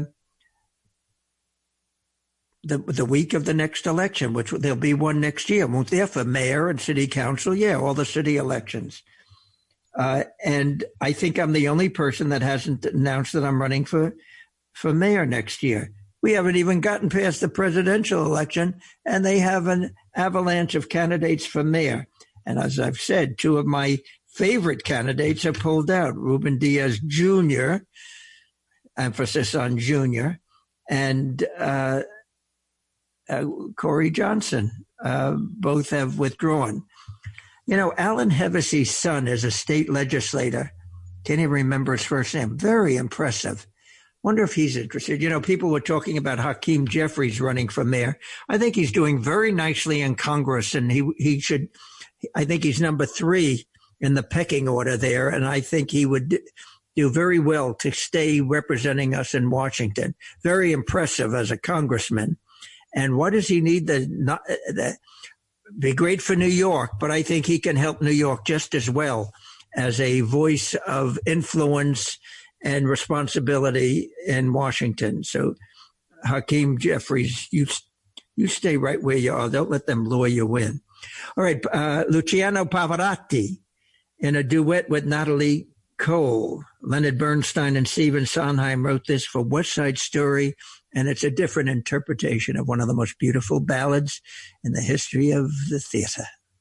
the the week of the next election, which there'll be one next year, won't there, for mayor and city council? Yeah, all the city elections. Uh, and I think I'm the only person that hasn't announced that I'm running for for mayor next year. We haven't even gotten past the presidential election, and they have an avalanche of candidates for mayor. And as I've said, two of my favorite candidates have pulled out, Ruben Diaz Junior, emphasis on junior, and uh, uh, Corey Johnson. Uh, both have withdrawn. You know, Alan Hevesey's son is a state legislator. Can't even remember his first name. Very impressive. Wonder if he's interested. You know, people were talking about Hakeem Jeffries running for mayor. I think he's doing very nicely in Congress, and he he should. I think he's number three in the pecking order there, and I think he would do very well to stay representing us in Washington. Very impressive as a congressman. And what does he need? The, not, the be great for New York, but I think he can help New York just as well as a voice of influence and responsibility in Washington. So, Hakeem Jeffries, you you stay right where you are. Don't let them lure you in. All right, uh, Luciano Pavarotti in a duet with Natalie Cole. Leonard Bernstein and Stephen Sondheim wrote this for West Side Story, and it's a different interpretation of one of the most beautiful ballads in the history of the theater.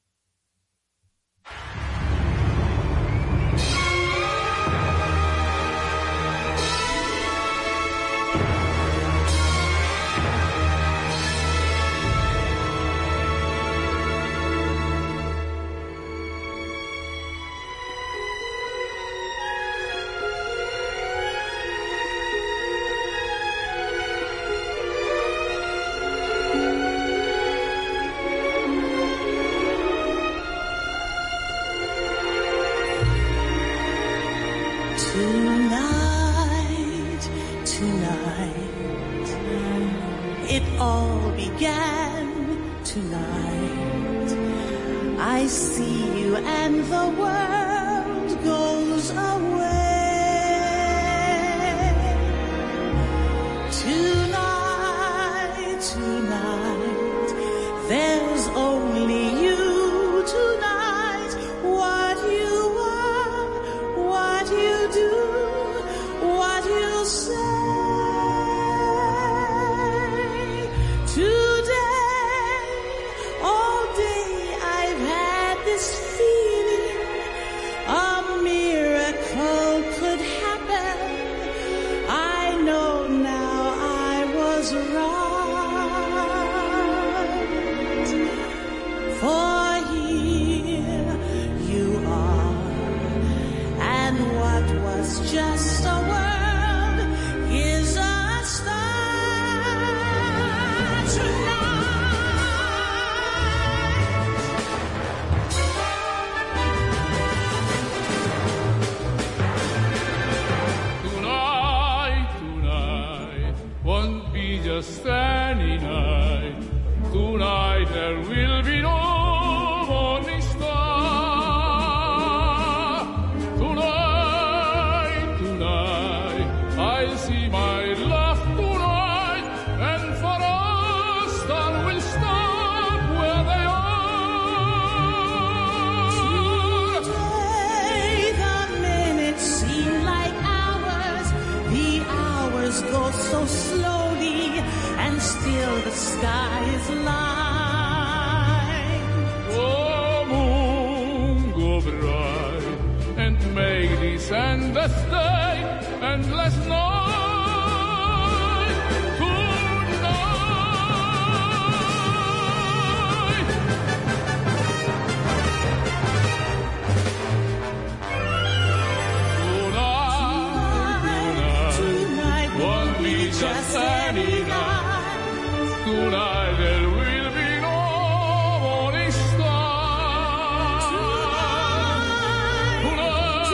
I see you and the world goes away. Tonight, tonight, there's only you tonight. was just a world is a star tonight. Tonight, tonight won't be just any night. Tonight there will be no morning star. Tonight, tonight, I see my love tonight, and for us star will stop where they are. Today the minutes seem like hours, the hours go so slowly, and still the sky is light. Oh, moon, go bright and make this endless day endless night. Tonight, tonight won't be just any night. Tonight there will be no morning star. Tonight,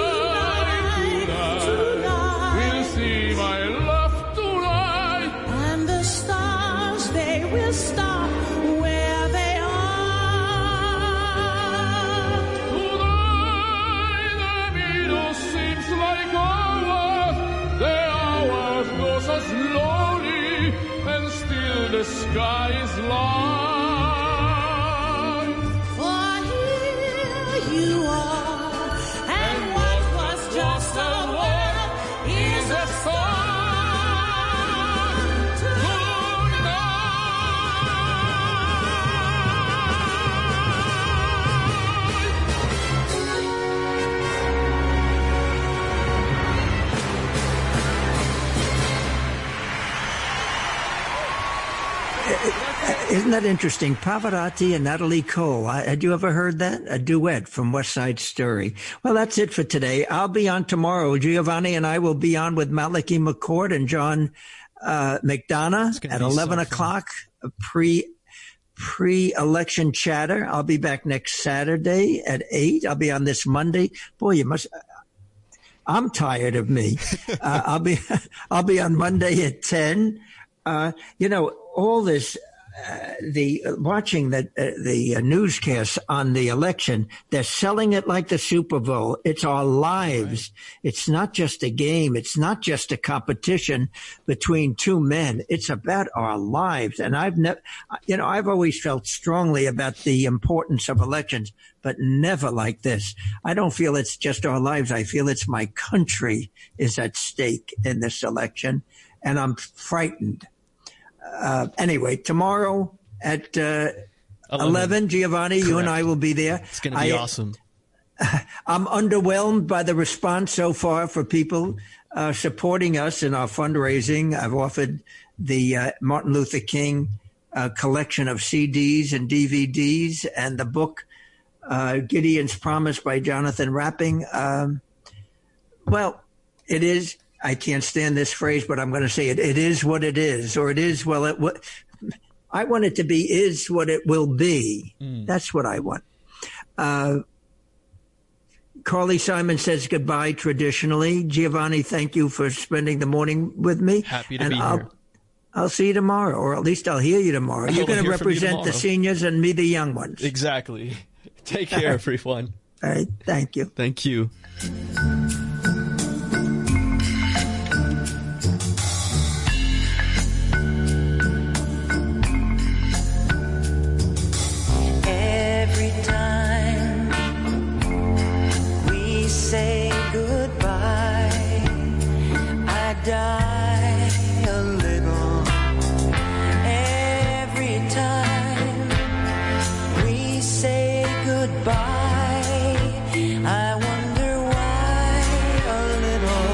tonight, we'll see my love tonight, and the stars, they will stop where they are. Tonight the minute seems like hours, the hours go so slowly, and still the sky is light. For here you are, and what was just a world is a star Isn't that interesting? Pavarotti and Natalie Cole. I, had you ever heard that? A duet from West Side Story. Well, that's it for today. I'll be on tomorrow. Giovanni and I will be on with Malachi McCourt and John uh, McDonough at eleven so o'clock, a pre, pre-election chatter. I'll be back next Saturday at eight. I'll be on this Monday. Boy, you must... I'm tired of me. uh, I'll be, I'll be on Monday at ten. Uh, you know, all this... Uh, the uh, watching the uh, the uh, newscasts on the election, they're selling it like the Super Bowl. It's our lives. Right. It's not just a game. It's not just a competition between two men. It's about our lives. And I've never, you know, I've always felt strongly about the importance of elections, but never like this. I don't feel it's just our lives. I feel it's my country is at stake in this election, and I'm frightened. Uh, anyway, tomorrow at uh, eleven, Giovanni, Correct. You and I will be there. It's going to be I, awesome. I'm underwhelmed by the response so far for people uh, supporting us in our fundraising. I've offered the uh, Martin Luther King uh, collection of C Ds and D V Ds and the book uh, Gideon's Promise by Jonathan Rapping. Um, well, it is... I can't stand this phrase, but I'm going to say it. It is what it is, or it is, well, it, what, I want it to be is what it will be. Mm. That's what I want. Uh, Carly Simon says goodbye traditionally. Giovanni, thank you for spending the morning with me. Happy to and be I'll, here. I'll see you tomorrow, or at least I'll hear you tomorrow. You're going to represent the seniors and me, the young ones. Exactly. Take care, everyone. All right. Thank you. Thank you. Say goodbye, I die a little every time we say goodbye. I wonder why a little,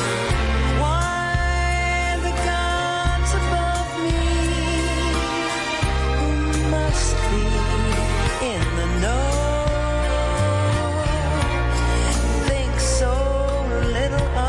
why the gods above me who must be in the know so little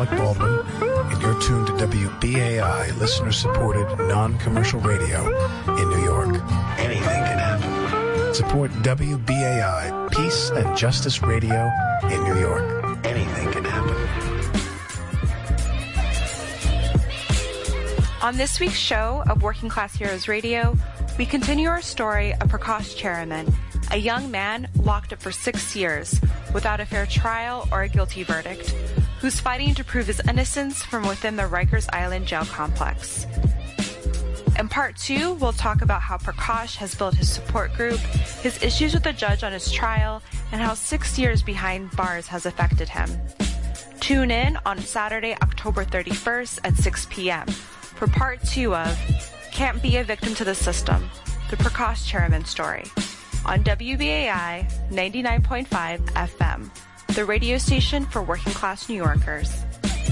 Alec Baldwin, and you're tuned to W B A I, listener-supported, non-commercial radio in New York. Anything can happen. Support W B A I, Peace and Justice Radio in New York. Anything can happen. On this week's show of Working Class Heroes Radio, we continue our story of Prakash Cheraman, a young man locked up for six years without a fair trial or a guilty verdict, who's fighting to prove his innocence from within the Rikers Island jail complex. In part two, we'll talk about how Prakash has built his support group, his issues with the judge on his trial, and how six years behind bars has affected him. Tune in on Saturday, October thirty-first at six p.m. for part two of Can't Be a Victim to the System, the Prakash Cheraman story, on W B A I ninety-nine point five F M, the radio station for working class New Yorkers.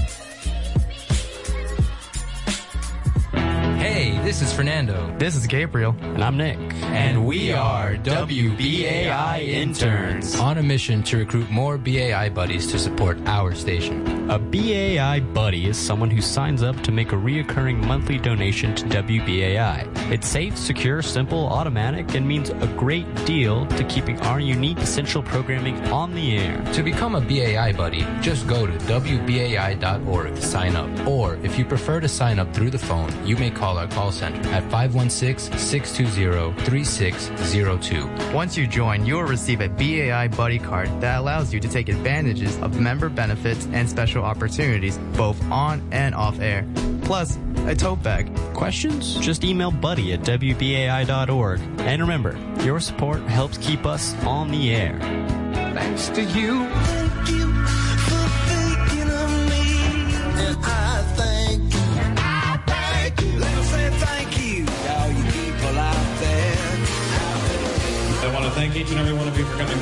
Hey, this is Fernando. This is Gabriel. And I'm Nick. And we are W B A I interns. On a mission to recruit more B A I buddies to support our station. A B A I buddy is someone who signs up to make a reoccurring monthly donation to W B A I. It's safe, secure, simple, automatic, and means a great deal to keeping our unique essential programming on the air. To become a B A I buddy, just go to W B A I dot org to sign up. Or, if you prefer to sign up through the phone, you may call our call center at five one six, six two zero, three six zero two. Once you join, you will receive a B A I buddy card that allows you to take advantages of member benefits and special opportunities both on and off air. Plus, a tote bag. Questions? Just email buddy at W B A I dot org. And remember, your support helps keep us on the air. Thanks to you. Thank you for thinking of me. And I thank you. And I thank you. Let me say thank you to all you people out there. I want to thank each and every one of you for coming by.